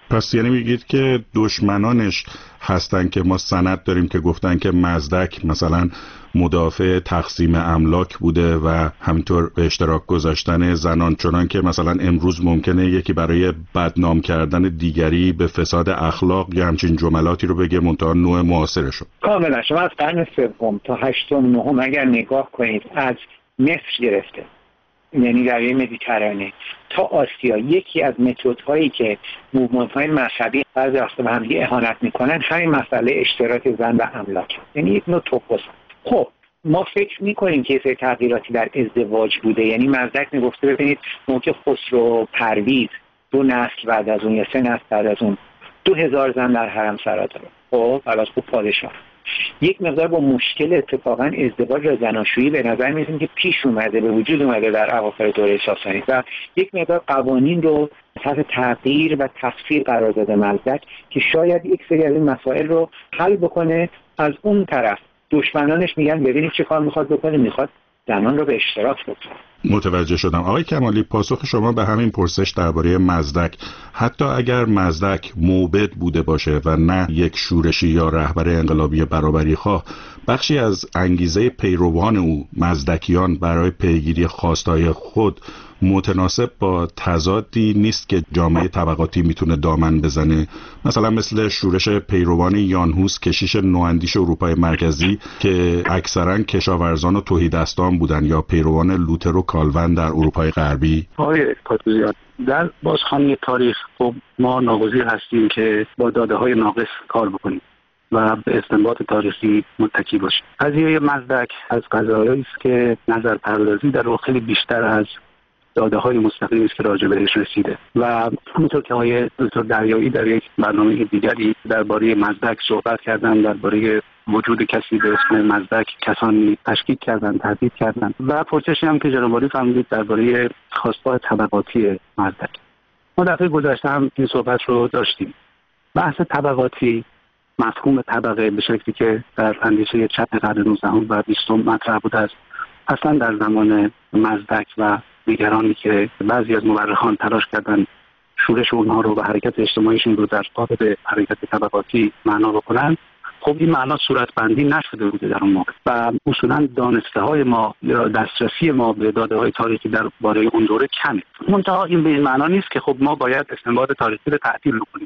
Speaker 15: پس یعنی میگید که دشمنانش هستن که ما سند داریم که گفتن که مزدک مثلا مدافع تقسیم املاک بوده و همینطور به اشتراک گذاشتن زنان، چنان که مثلا امروز ممکنه یکی برای بدنام کردن دیگری به فساد اخلاق یا همچین جملاتی رو بگه، منتها نوع معاصرشون.
Speaker 16: کاملا شما از قرن سوم تا هشتم نهم اگر نگاه کنید، از مصر گرفته یعنی دریای مدیترانه تا آسیا، یکی از متدهایی که موومنت‌های مذهبی بعضی وقتا به هم اهانت میکنن همین مسئله اشتراک زن و املاک، یعنی یک نوع توپس. خب ما فکر میکنیم که یه تغییراتی در ازدواج بوده، یعنی مزدک میگفته ببینید موقع خسرو پرویز دو نسل بعد از اون یا سه نسل بعد از اون دو هزار زن در حرم سرا داره. خب البته خوب پادشاه یک مقدار با مشکل اتفاقا ازدواج و زناشویی به نظر میاد که پیش اومده، به وجود اومده در اواخر دوره ساسانی و یک مقدار قوانین رو تحت تغییر و تفسیر قرار داده مزدک که شاید یک سری از این مسائل رو حل بکنه. از اون طرف دشمنانش میگن ببینید چه کار میخواد بکنه، میخواد زنان رو به اشتراک بکنه.
Speaker 15: متوجه شدم. آقای کمالی، پاسخ شما به همین پرسش درباره مزدک، حتی اگر مزدک موبد بوده باشه و نه یک شورشی یا رهبر انقلابی برابری خواه، بخشی از انگیزه پیروان او مزدکیان برای پیگیری خواستهای خود متناسب با تضادی نیست که جامعه طبقاتی میتونه دامن بزنه، مثلا مثل شورش پیروان یانهوس کشیش نواندیش اروپای مرکزی که اکثرا کشاورزان و تهیدستان بودن، یا پیروان لوتر و کالون در اروپای غربی؟
Speaker 17: آقای کاتوزیان، در بازخوانی تاریخ خب ما ناگزیر هستیم که با داده های ناقص کار بکنیم و به استنباط تاریخی متکی باشیم. قضیه مزدک از قضایایی است که نظر پردازی در او خیلی بیشتر از داده های مستقیمی است که راجع بهش رسیده و همونطور که آقای دکتر دریایی در یک برنامه دیگری درباره مزدک صحبت کردن، درباره وجود کسی به اسم مزدک کسانی تشکیک کردن، تهدید کردن و پرسشی هم که جناب عالی فرمودید درباره خواستگاه طبقاتی مزدک. ما دفعه گذشته هم این صحبت رو داشتیم. بحث طبقاتی، مفهوم طبقه به شکلی که در اندیشه چپ قرن نوزدهم و بیستم مطرح بوده است، اصلا در زمان مزدک و دیگرانی که بعضی از مورخان تلاش کردن شورش اونها رو و حرکت اجتماعیشون رو در قالب حرکت طبقاتی معنا بکنن، خب این معنا صورتبندی نشده بوده در اون موقع و اصولا دانسته های ما یا دسترسی ما به داده های تاریخی درباره اون دوره کمه. منتها این به این معنا نیست که خب ما باید استنباط تاریخی رو تعطیل کنیم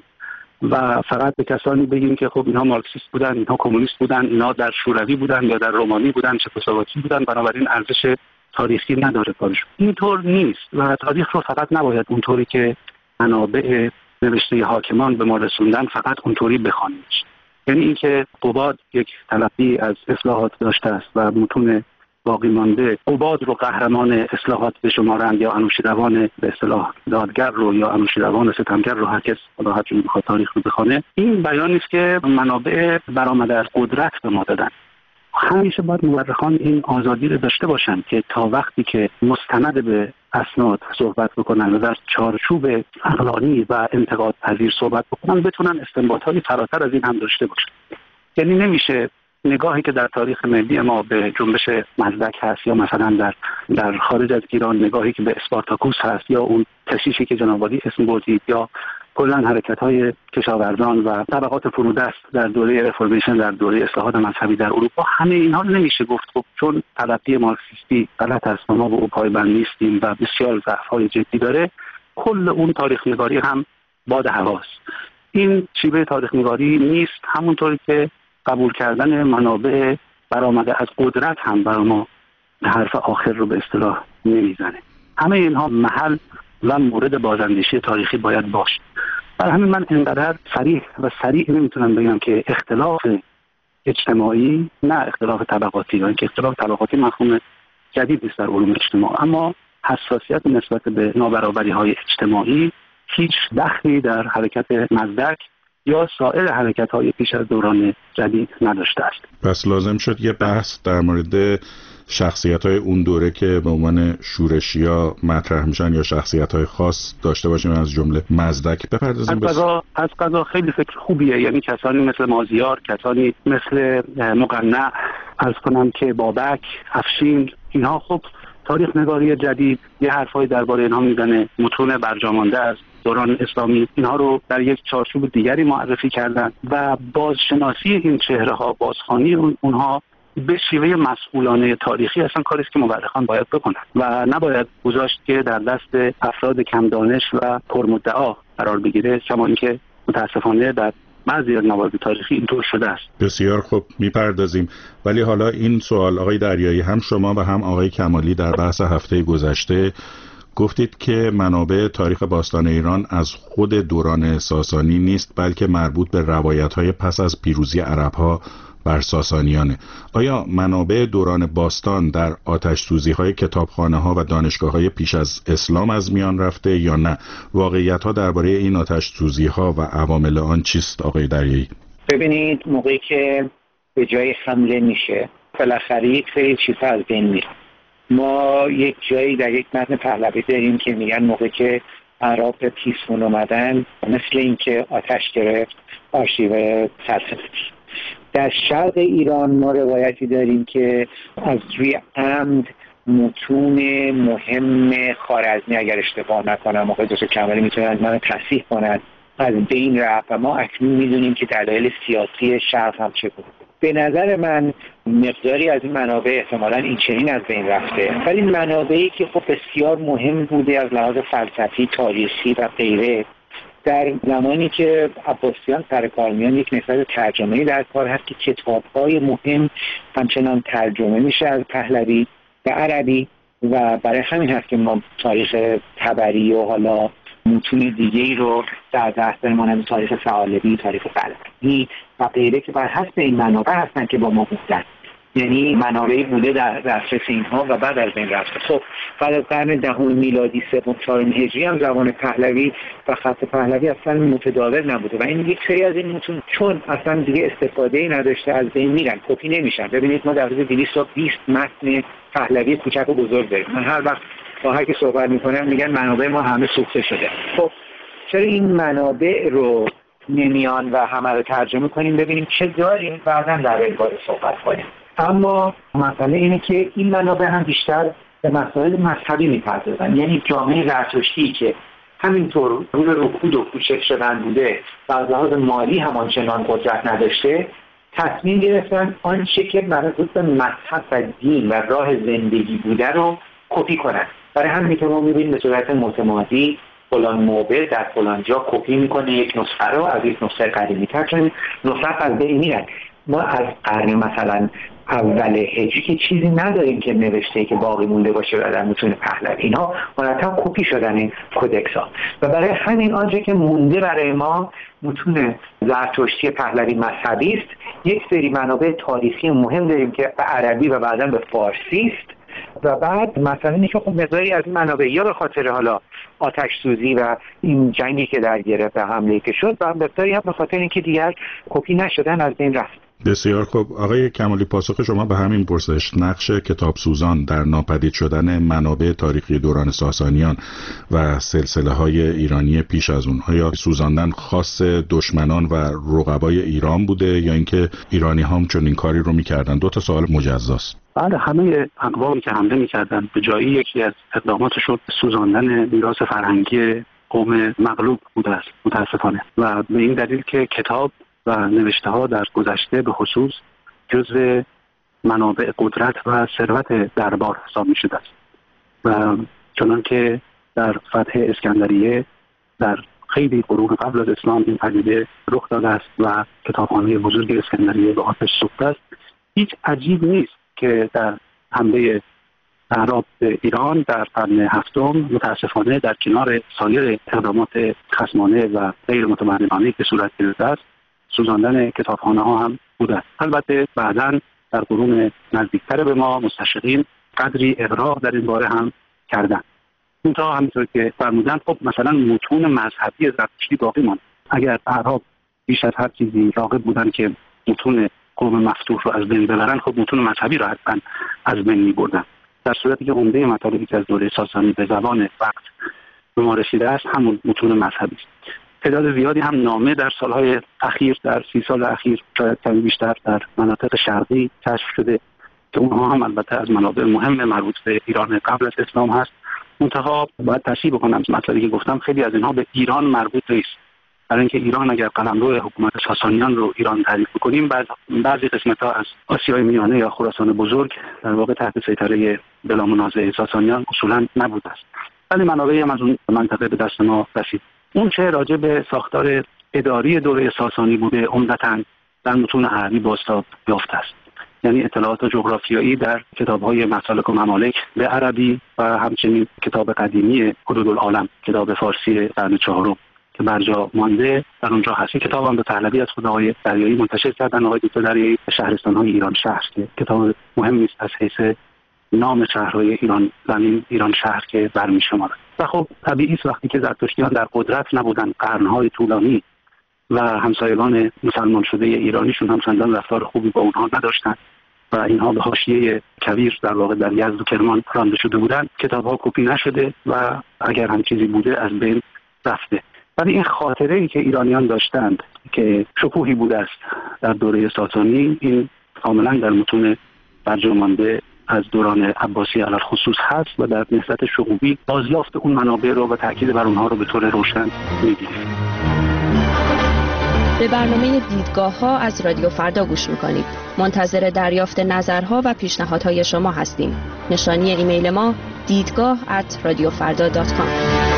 Speaker 17: و فقط به کسانی بگیم که خب اینها مارکسیست بودن، اینها کمونیست بودن، اینها در شوروی بودن یا در رومانی بودن، چکسلواکی بودن، بنابراین ارزش تاریخی نداره کارشون. اینطور نیست و تاریخ رو فقط نباید اونطوری که منابع نوشته حاکمان به ما رسوندن فقط اونطوری بخوانیم. یعنی اینکه قباد یک تلقی از اصلاحات داشته است و متون باقی مانده قباد رو قهرمان اصلاحات به شمارند یا انوشیروان به اصطلاح دادگر رو یا انوشیروان ستمگر رو، هر کس راحت رو بخواد تاریخ رو بخونه. این بیانی است که منابع برآمده از قدرت به ما دادن. همیشه باید مورخان این آزادی رو داشته باشن که تا وقتی که مستند به اسناد صحبت بکنن و در چارچوب عقلانی و انتقاد پذیر صحبت بکنن بتونن استنباطاتی فراتر از این هم داشته باشن. یعنی نمیشه نگاهی که در تاریخ ملی ما به جنبش مزدک هست یا مثلا در در خارج از ایران نگاهی که به اسپارتاکوس هست یا اون کشیشی که جناب عالی اسم بردید یا کلا حرکت‌های کشاورزان و طبقات فرودست در دوره رفورمیشن، در دوره اصلاحات مذهبی در اروپا، همه اینها نمیشه گفت خب چون تلقی مارکسیستی غلط است و ما به او پایبند نیستیم و بسیار ضعف‌های جدی داره، کل اون تاریخ نگاری هم باد هواست. این شیوه تاریخ نگاری نیست، همونطوری که قبول کردن منابع برآمده از قدرت هم برای ما حرف آخر رو به اصطلاح نمیزنه. همه اینها محل و مورد بازاندیشی تاریخی باید باشه. برای همین من اینقدر صریح و سریع نمیتونم بگم که اختلاف اجتماعی نه اختلاف طبقاتی، یا اینکه اختلاف طبقاتی مفهوم جدید نیست در علوم اجتماع، اما حساسیت نسبت به نابرابری های اجتماعی هیچ دخلی در حرکت مزدک یا سایر حرکت های پیش از دوران جدید نداشته است.
Speaker 15: پس لازم شد یه بحث در مورد شخصیت‌های اون دوره که به عنوان شورشی‌ها مطرح میشن یا شخصیت‌های خاص داشته باشیم، از جمله مزدک بپردازیم.
Speaker 17: از قضا از قضا خیلی فکر خوبیه، یعنی کسانی مثل مازیار، کسانی مثل مقنع، عرض کنم که بابک، افشین، اینها خب تاریخ نگاری جدید یه حرفای درباره اینها میزنه، متون برجامانده است دوران اسلامی، اینها رو در یک چارچوب دیگری معرفی کردن و بازشناسی این چهره ها، بازخوانی اونها به شیوه مسئولانه تاریخی اصلا کاری است که مورخان باید بکنن و نباید گذاشت که در دست افراد کم دانش و پرمدعا قرار بگیره، کما اینکه متاسفانه در بعضی از موارد تاریخی اینطور شده است.
Speaker 15: بسیار خوب، میپردازیم. ولی حالا این سوال آقای دریایی، هم شما و هم آقای کمالی در بحث هفته گذشته گفتید که منابع تاریخ باستان ایران از خود دوران ساسانی نیست، بلکه مربوط به روایت‌های پس از پیروزی عرب‌ها بر ساسانیانه. آیا منابع دوران باستان در آتش سوزی‌های کتابخانه‌ها و دانشگاه‌های پیش از اسلام از میان رفته یا نه؟ واقعیت‌ها درباره این آتش سوزی‌ها و عوامل آن چیست آقای دریایی؟
Speaker 16: ببینید، موقعی که به جای حمله میشه بالاخره یک سری چیزها از بین میره. ما یک جایی در یک متن پهلوی داریم که میگن موقعی که عرب به پیسمون اومدن مثل اینکه آتش گرفت آرشیو سلطنتی. در شرق ایران ما روایتی داریم که از روی عمد متون مهم خوارزمی، اگر اشتباه نکنم آقای دکتر کمالی میتونن منو تصحیح کنن، از بین رفت و ما اکنون میدونیم که دلایل سیاسی شرق هم چه بود. به نظر من مقداری از این منابع احتمالاً این چنین از بین رفته، ولی منابعی که خب بسیار مهم بوده از لحاظ فلسفی، تاریخی و غیره، در زمانی که عباسیان سر کار میان یک نسبت ترجمه‌ای در کار هست که کتاب‌های مهم همچنان ترجمه میشه از پهلوی به عربی و برای همین هست که ما تاریخ طبری و حالا متون دیگه‌ای رو در دست داریم، مانند تاریخ ثعالبی، تاریخ بلخی و غیره که بر حسب این منابع هستن که با ما بودن، یعنی منابعی بوده در دسترس اینها و بعد از بین رفته. خب بعد از قرن دهم میلادی، سوم چهارم هجری هم زبان پهلوی و خط پهلوی اصلا متداول نبوده و این یک سری از این متون چون اصلا دیگه استفاده‌ای نداشته از بین میرن، کپی نمیشن. ببینید ما در حدود دویست و بیست متن پهلوی کوچک و بزرگ داریم. من هر وقت با هر کی صحبت میکنم میگن منابع ما همه سوخته شده. خب چرا این منابع رو نمیان و همه رو ترجمه کنیم ببینیم چه داریم بعداً در این باره صحبت کنیم. اما مسئله اینه که این منابع هم بیشتر به مسائل مذهبی میپردازن، یعنی جامعه زرتشتی که همینطور روی رکود و کوچک شدن بوده و از لحاظ مالی هم آنچنان قدرت نداشته، تصمیم گرفتن آنچه که مربوط به مذهب و دین و راه زندگی بوده رو کپی کنن. برای همین که ما می‌بینیم به صورت متمادی فلان موبل در فلان جا کپی میکنه یک نسخه رو از یک نسخه قدیمی‌تر، چون نسخه از بین میرن. ما از قرن مثلا اول هجری که چیزی نداریم که نوشته که باقی مونده باشه و در متون پهلوی، اینها مرتب کپی شدن این کدکس ها و برای همین آنچه که مونده برای ما متون زرتشتی پهلوی مذهبی است. یک سری منابع تاریخی مهم داریم که به عربی و بعداً به فارسی است و بعد مثلا اینکه خب مقداری از این منابع یا به خاطر حالا آتش سوزی و این جنگی که در گرفت و حمله که شد و مقداری هم به خاطر اینکه دیگر کپی نشدن از بین رفت.
Speaker 15: بسیار خوب آقای کمالی، پاسخ شما به همین پرسش، نقش کتابسوزان در ناپدید شدن منابع تاریخی دوران ساسانیان و سلسله های ایرانی پیش از اون، آیا سوزاندن خاص دشمنان و رقبای ایران بوده یا اینکه ایرانی هم چون این کاری رو میکردن؟ دو تا سوال مجزاست.
Speaker 17: بعد همه اقوامی که حمله میکردن به جایی یکی از اقداماتشون سوزاندن میراث فرهنگی قوم مغلوب بوده است متاسفانه، و به این دلیل که کتاب و نوشته ها در گذشته به خصوص جزء منابع قدرت و ثروت دربار حساب می شده است و چنان که در فتح اسکندریه در خیلی قرون قبل از اسلام این پدیده رخ داده است و کتابخانه بزرگ اسکندریه به آتش سوخته است، هیچ عجیب نیست که در حمله اعراب به ایران در قرن هفتم متاسفانه در کنار سایر اقدامات خصمانه و غیر متمدنانه که صورت گرفته است سوزاندن کتابخانه ها هم بوده. البته بعداً در قرون نزدیکتر به ما مستشرقین قدری اغراق در این باره هم کردن. منتها همینطور که فرمودن خب مثلا متون مذهبی زرتشتی باقی ماند. اگر اعراب بیش از هر چیزی راغب بودن که متون قوم مفتوح رو از بین ببرن، خب متون مذهبی رو حتما از بین می‌بردن. در صورتی که عمده مطالبی که از دوره ساسانی به زبان وقت به ما رسیده است همون متون مذهبی است. تعداد زیادی هم نامه در سالهای اخیر، در سی سال اخیر شاید کمی بیشتر در مناطق شرقی کشف شده که اونها هم البته از منابع مهم مربوط به ایران قبل از اسلام هست منتها باید تصحیح بکنم مطلبی که گفتم خیلی از اینها به ایران مربوط نیست، برای اینکه ایران اگر قلمرو حکومت ساسانیان رو ایران تعریف بکنیم، بعد بعضی قسمت‌ها از آسیای میانه یا خراسان بزرگ در واقع تحت سیطره بلا منازع ساسانیان اصولا نبوده است، ولی منابعی هم از اون منطقه به دست ما رسید. اون چه راجع به ساختار اداری دوره ساسانی بوده عمدتاً در متون عربی بازتاب یافته است، یعنی اطلاعات جغرافیایی در کتاب‌های مسالک و ممالک به عربی و همچنین کتاب قدیمی حدود العالم، کتاب فارسی قرن چهارم که برجا مانده در اونجا هست. کتاب هم به پهلوی از خود آقای دریایی منتشر کردن، آقای دکتر دریایی، شهرستان‌های ایران شهر، که کتاب مهمی است از حیث نام شهرهای ایران زمین ایران شهر که برمی‌شمارد. و خب طبیعی است وقتی که زرتشتیان در قدرت نبودن قرن‌های طولانی و همسایگان مسلمان شده ایرانیشون هم چندان رفتار خوبی با اونها نداشتند و اینها به حاشیه کویر در واقع در یزد و کرمان رانده شده بودند، کتاب‌ها کپی نشده و اگر هم چیزی بوده از بین رفته. ولی این خاطره‌ای که ایرانیان داشتند که شکوهی بوده است در دوره ساسانی، این کاملا در متون برجامانده از دوران عباسی علی الخصوص هست و در نسبت شغوبی بازیافت اون منابع رو و تاکید بر اونها رو به طور روشن می‌بینیم.
Speaker 18: به برنامه دیدگاه ها از رادیو فردا گوش میکنید. منتظر دریافت نظرها و پیشنهادهای شما هستیم. نشانی ایمیل ما دیدگاه ات رادیو فردا دات کام.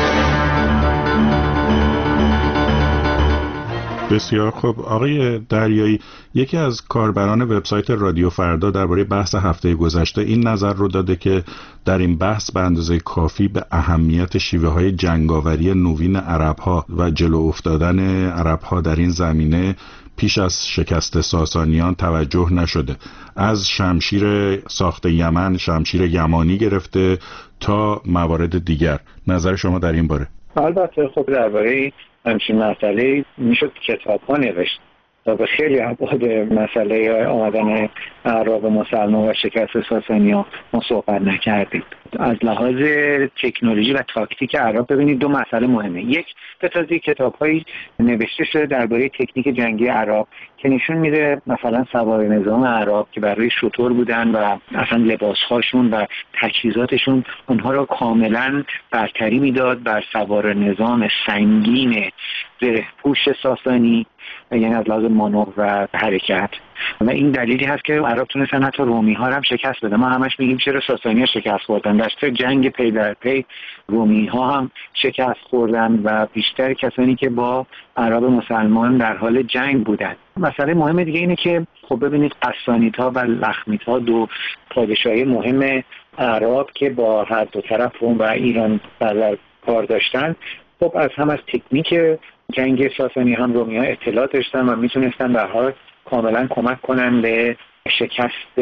Speaker 15: بسیار خوب. آقای دریایی، یکی از کاربران وبسایت رادیو فردا درباره بحث هفته گذشته این نظر رو داده که در این بحث به اندازه کافی به اهمیت شیوه‌های جنگاوری نوین عرب‌ها و جلو افتادن عرب‌ها در این زمینه پیش از شکست ساسانیان توجه نشده. از شمشیر ساخت یمن، شمشیر یمانی گرفته تا موارد دیگر. نظر شما در این باره؟
Speaker 16: البته خب درباره همچین مسئله میشد کتاب ها نوشت و به خیلی ابعاد مسئله آمدن اعراب مسلمان و شکست ساسانیان ما صحبت نکردیم. از لحاظ تکنولوژی و تاکتیک اعراب ببینید دو مسئله مهمه. یک، به تازه کتاب هایی نوشته شده درباره تکنیک جنگی اعراب که نشون میده مثلا سوار نظام اعراب که برای شتر بودن و اصلا لباس هاشون و تجهیزاتشون اونها رو کاملا برتری میداد بر سوار نظام سنگین زره‌پوش ساسانی، یعنی از لحاظ مانور و حرکت. و این دلیلی هست که عرب تونستن حتی رومی ها هم شکست بده. ما همش میگیم چرا ساسانی ها شکست خوردن، در طول جنگ پی در پی رومی ها هم شکست خوردن و بیشتر کسانی که با عرب مسلمان در حال جنگ بودن. مسئله مهم دیگه اینه که خب ببینید قسانیت ها و لخمیت ها دو پادشاهی مهم عرب که با هر دو طرف روم و ایران در کار داشتن، خب از هم از تکنیک جنگ ساسانی هم رومی ها اطلاع داشتن و میتونستن در حال کاملا کمک کنن به شکست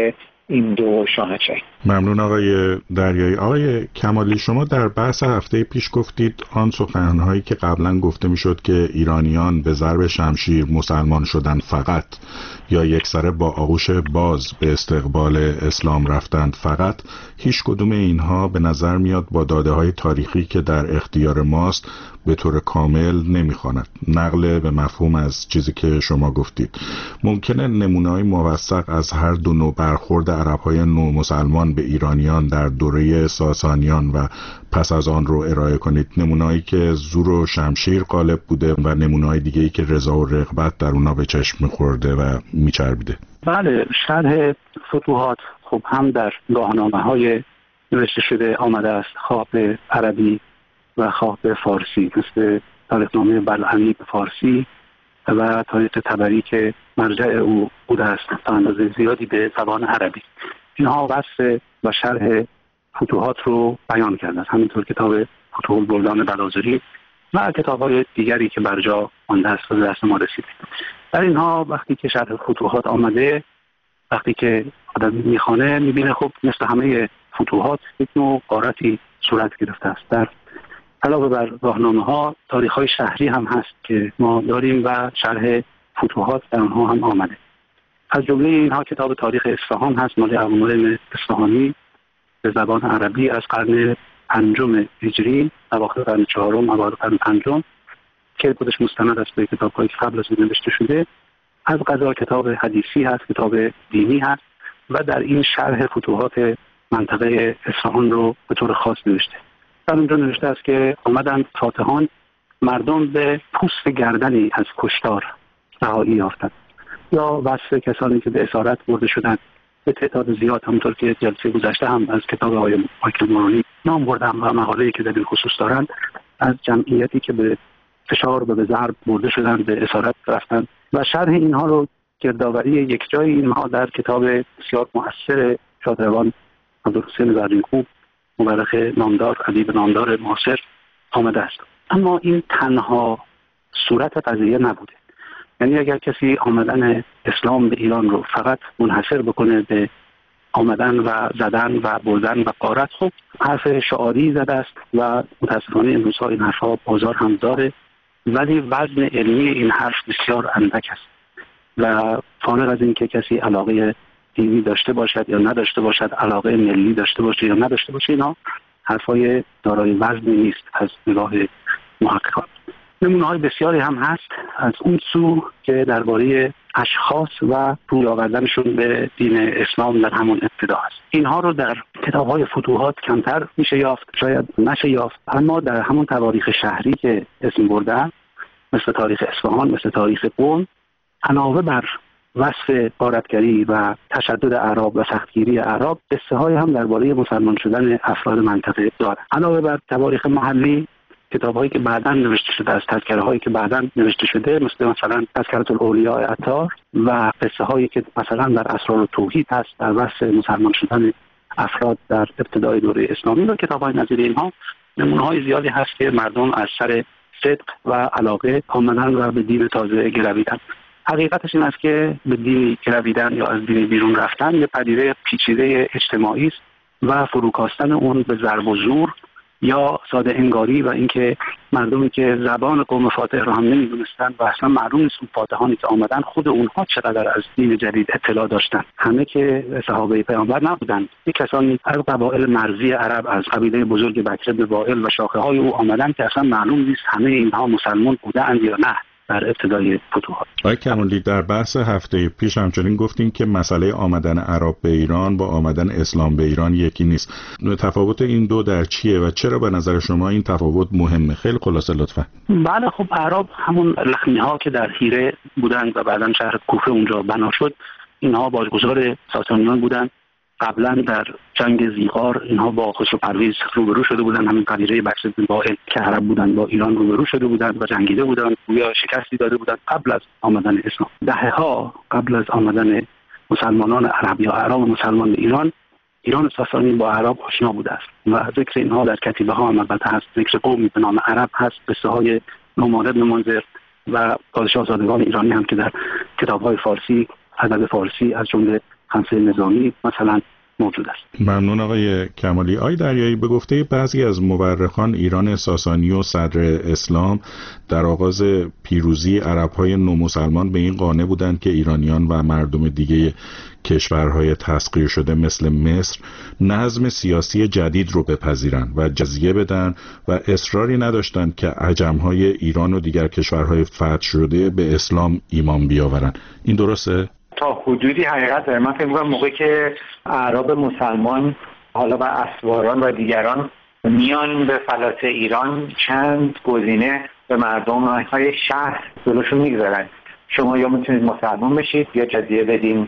Speaker 16: این دو شاهنشاهی.
Speaker 15: ممنون آقای دریایی. آقای کمالی، شما در بحث هفته پیش گفتید آن سخنهایی که قبلا گفته میشد که ایرانیان به ضرب شمشیر مسلمان شدن فقط یا یکسره با آغوش باز به استقبال اسلام رفتند فقط، هیچ کدوم اینها به نظر میاد با داده های تاریخی که در اختیار ماست به طور کامل نمیخواند. نقل به مفهوم از چیزی که شما گفتید. ممکنه نمونه‌های موثق از هر دو نوع برخورد عرب‌های نو مسلمان به ایرانیان در دوره ساسانیان و پس از آن رو ارائه کنید؟ نمونه‌هایی که زور و شمشیر غالب بوده و نمونه‌های دیگه‌ای که رضا و رغبت در اونا به چشم می‌خورده و میچربیده.
Speaker 17: بله، شرح فتوحات خب هم در گاهنامه‌های نوشته شده آمده است، خواه به عربی و خواه به فارسی، مثل تاریخنامه بلعمی به فارسی و تاریخ طبری که مرجع او بوده است تا اندازه زیادی به زبان عربی. اینها وصف و شرح فتوحات رو بیان کردند. همینطور کتاب فتوح البلدان بلاذری و کتاب‌های دیگری که برجا مانده است و به دست ما رسیده. در اینها وقتی که شرح فتوحات آمده، وقتی که آدم میخوانه میبینه خب مثل همه فتوحات یک نوع غارتی صورت گرفته است. در علاوه بر راهنامه‌ها تاریخ‌های شهری هم هست که ما داریم و شرح فتوحات در آنها هم آمده. از جمله اینها کتاب تاریخ اصفهان هست، مال ابومعلم اصفهانی به زبان عربی از قرن پنجم هجری، اواخر قرن چهارم، اوایل قرن پنجم، که خودش مستند است به کتاب‌هایی که قبل از این نوشته شده. از قضا کتاب حدیثی هست، کتاب دینی هست و در این شرح فتوحات منطقه اصفهان رو به طور خاص نوشته. در اونجا نوشته است که آمدند فاتحان مردم به پوست گردنی از کشتار رهایی یافتند، یا وصف کسانی که به اسارت برده شدند به تعداد زیاد، همونطور که جلسه گذشته هم از کتاب آقای مایکل مورانی نام بردم و مقاله‌ای که در این خصوص دارند، از جمعیتی که به فشار و به ضرب برده شدند به اسارت رفتند و شرح اینها رو گردآوری یک جای اینها در کتاب بسیار مؤثر شادروان عبدالحسین زرین‌کوب مورخ نامدار، ادیب نامدار معاصر آمده است. اما این تنها صورت قضیه نبوده. یعنی اگر کسی آمدن اسلام به ایران رو فقط منحصر بکنه به آمدن و زدن و بردن و غارت، خب حرف شعاری زده است و متاسفانه امروزها این حرفها بازار هم داره، ولی وزن علمی این حرف بسیار اندک است و فارغ از این که کسی علاقه دینی داشته باشد یا نداشته باشد، علاقه ملی داشته باشه یا نداشته باشه، اینا حرفای دارای وزنی نیست از نگاه محققان. نمونه‌های بسیاری هم هست از اون سو که درباره اشخاص و روی آوردنشون به دین اسلام در همون ابتدا است. اینها رو در کتاب‌های فتوحات کمتر میشه یافت، شاید نشه یافت، اما در همون تواریخ شهری که اسم بردن، مثل تاریخ اصفهان، مثل تاریخ قم، علاوه بر وصف غارتگری و تشدد اعراب و سختگیری اعراب، قصه های هم درباره مسلمان شدن افراد منطقه دارد. علاوه بر تواریخ محلی، کتاب هایی که بعداً نوشته شده از تذکره هایی که بعداً نوشته شده، مثل مثلا تذکره الاولیاء عطار و قصه هایی که مثلا در اسرار توحید هست در وصف مسلمان شدن افراد در ابتدای دوره اسلامی، و کتاب های نظیر اینها نمونه های زیادی هست که مردم از سر صدق و علاقه آمدن و به دین تازه گرویدن. حقیقتش این است که به دین گرویدن یا از دین بیرون رفتن یه پدیده پیچیده اجتماعی است و فروکاستن اون به ضرب و زور یا ساده انگاری و اینکه مردمی که زبان قوم فاتح رو هم نمیدونستن و اصلا معلوم نیست اون فاتحانی که آمدن خود اونها چقدر از دین جدید اطلاع داشتن. همه که صحابه پیامبر نبودن، یک کسانی از قبایل مرزی عرب از قبیله بزرگ بکر بن وائل و شاخه های او آمدن که اصلا معلوم نیست همه اینها مسلمان بودند یا نه در ابتدای فتوحات.
Speaker 15: آقای کمالی، در بحث هفته پیش همچنین گفتین که مسئله آمدن عرب به ایران با آمدن اسلام به ایران یکی نیست. تفاوت این دو در چیه و چرا به نظر شما این تفاوت مهمه؟ خیلی خلاصه لطفا.
Speaker 17: بله، خب عرب همون لخمی ها که در هیره بودند و بعداً شهر کوفه اونجا بنا شد، اینها باجگذار ساسانیان بودند. قبلا در جنگ زیغار اینها با خسرو پرویز روبرو شده بودند، همین قبیله بکر بن وائل که عرب بودند با ایران روبرو شده بودند و جنگیده بودند، گویا شکستی داده بودند قبل از آمدن اسلام. دهه‌ها قبل از آمدن مسلمانان عرب یا اعراب مسلمان به ایران، ایران ساسانی با عرب آشنا بوده است و ذکر اینها در کتیبه ها هم البته هست. ذکر قومی به نام عرب هست، قصه های نعمان بن منذر و پادشاه زادگان ایرانی هم که در کتاب‌های فارسی، ادب فارسی از جمله خمسه نظامی مثلا موجود است.
Speaker 15: ممنون آقای کمالی. آقای دریایی، به گفته بعضی از مورخان ایران ساسانی و صدر اسلام در آغاز پیروزی عرب‌های نومسلمان به این قانع بودند که ایرانیان و مردم دیگه کشورهای تسخیر شده مثل مصر نظم سیاسی جدید رو بپذیرند و جزیه بدن و اصراری نداشتند که عجم‌های ایران و دیگر کشورهای فتح شده به اسلام ایمان بیاورند. این درسته؟
Speaker 16: تا حدودی حقیقت داره. من فکر می‌کنم موقعی که اعراب مسلمان حالا و اسواران و دیگران میان به فلات ایران، چند گزینه به مردم های شهر جلوشون میگذارن. شما یا میتونید مسلمان بشید یا جزیه بدین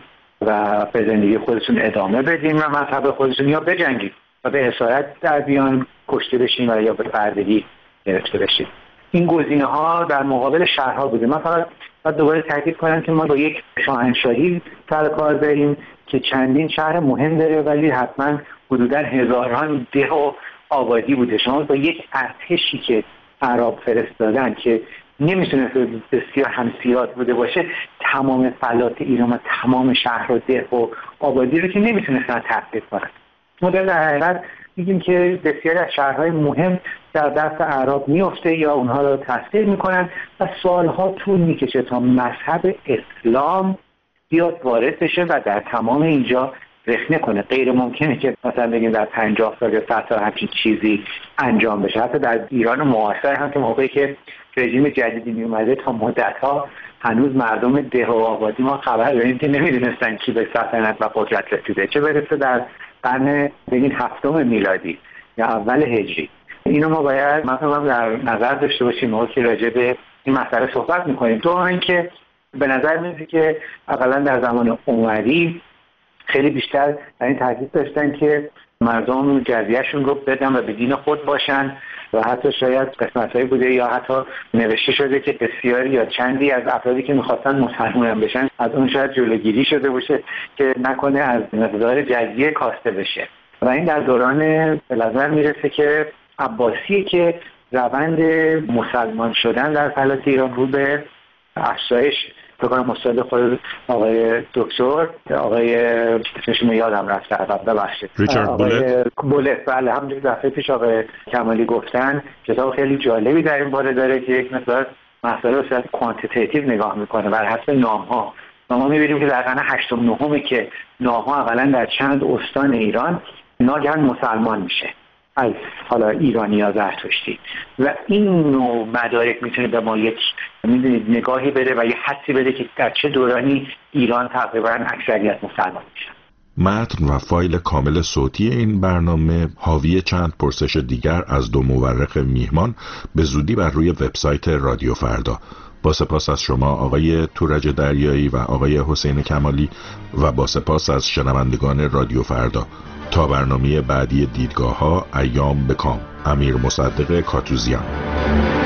Speaker 16: و به زندگی خودتون ادامه بدین و مذهب خودتون، یا بجنگید و به اسارت در بیان کشته بشین و یا به بردگی گرفته بشید. این گزینه ها در مقابل شهرها بوده. من فقط باید دوباره تاکید کنم که ما با یک شاهنشاهی سر کار داریم که چندین شهر مهم داره، ولی حتما حدوداً هزاران ده و آبادی بوده. شما با یک ارتشی که عرب فرستادن که نمیتونه بسیار هم زیاد بوده باشه، تمام فلات ایران و تمام شهر و ده و آبادی رو که نمیتونستن تحقیق کنن. ما در حقیقت میگیم که بسیاری از شهرهای مهم در دست اعراب میفته یا اونها رو تسخیر میکنن و سالها طول میکشه تا مذهب اسلام بیاد وارد بشه و در تمام اینجا رخنه کنه. غیر ممکنه که مثلا بگیم در پنجاه سال یا صد سال همچین چیزی انجام بشه. حتی در ایران معاصر هم که موقعی که رژیم جدیدی میومده تا مدتها هنوز مردم ده و آبادی ما خبر داریم که نمیدونستن کی به سلطنت و قدرت رسیده، چه برسه در قرن بگین هفتم میلادی یا اول هجری. اینو ما باید مثلا در نظر داشته باشیم موقعی که راجع به این مسئله صحبت میکنیم. تو اینکه به نظر میاد که اقلا در زمان عمری خیلی بیشتر در این تاکید داشتن که مردم جزیه‌شون رو بدن و به دین خود باشن و حتی شاید قسمت‌هایی بوده یا حتی نوشته شده که بسیاری یا چندی از افرادی که می‌خواستن مسلمان بشن از اون شاید جلوگیری شده باشه که نکنه از مقدار جزیه کاسته بشه. و این در دوران به نظر میرسه که عباسی که روند مسلمان شدن در فلات ایران رو به افزایش بکنم استاد خود آقای دکتر آقای اسمشون یادم رفته عقب ببخشید آقای بولت. بله همونجوری دفعه پیش آقای کمالی گفتن کتاب خیلی جالبی در این باره داره که یک مقدار مسئله رو صورت کوانتیتیتیو نگاه میکنه بر حسب نام‌ها. ما می‌بینیم که در قرن هشتم نهم که نام‌ها اولا در چند استان ایران ناگهان مسلمان میشه از حالا ایرانی یا زرتشتی و این نوع مدارک میتونه به ما یک میدونید نگاهی بده و یه حدسی بده که در چه دورانی ایران تقریبا اکثریت مسلمان میشن.
Speaker 15: متن و فایل کامل صوتی این برنامه حاوی چند پرسش دیگر از دو مورخ میهمان به زودی بر روی وبسایت رادیو فردا. با سپاس از شما آقای تورج دریایی و آقای حسین کمالی و با سپاس از شنوندگان رادیو فردا. تا برنامه بعدی دیدگاه ها، ایام بکام. امیر مصدق کاتوزیان.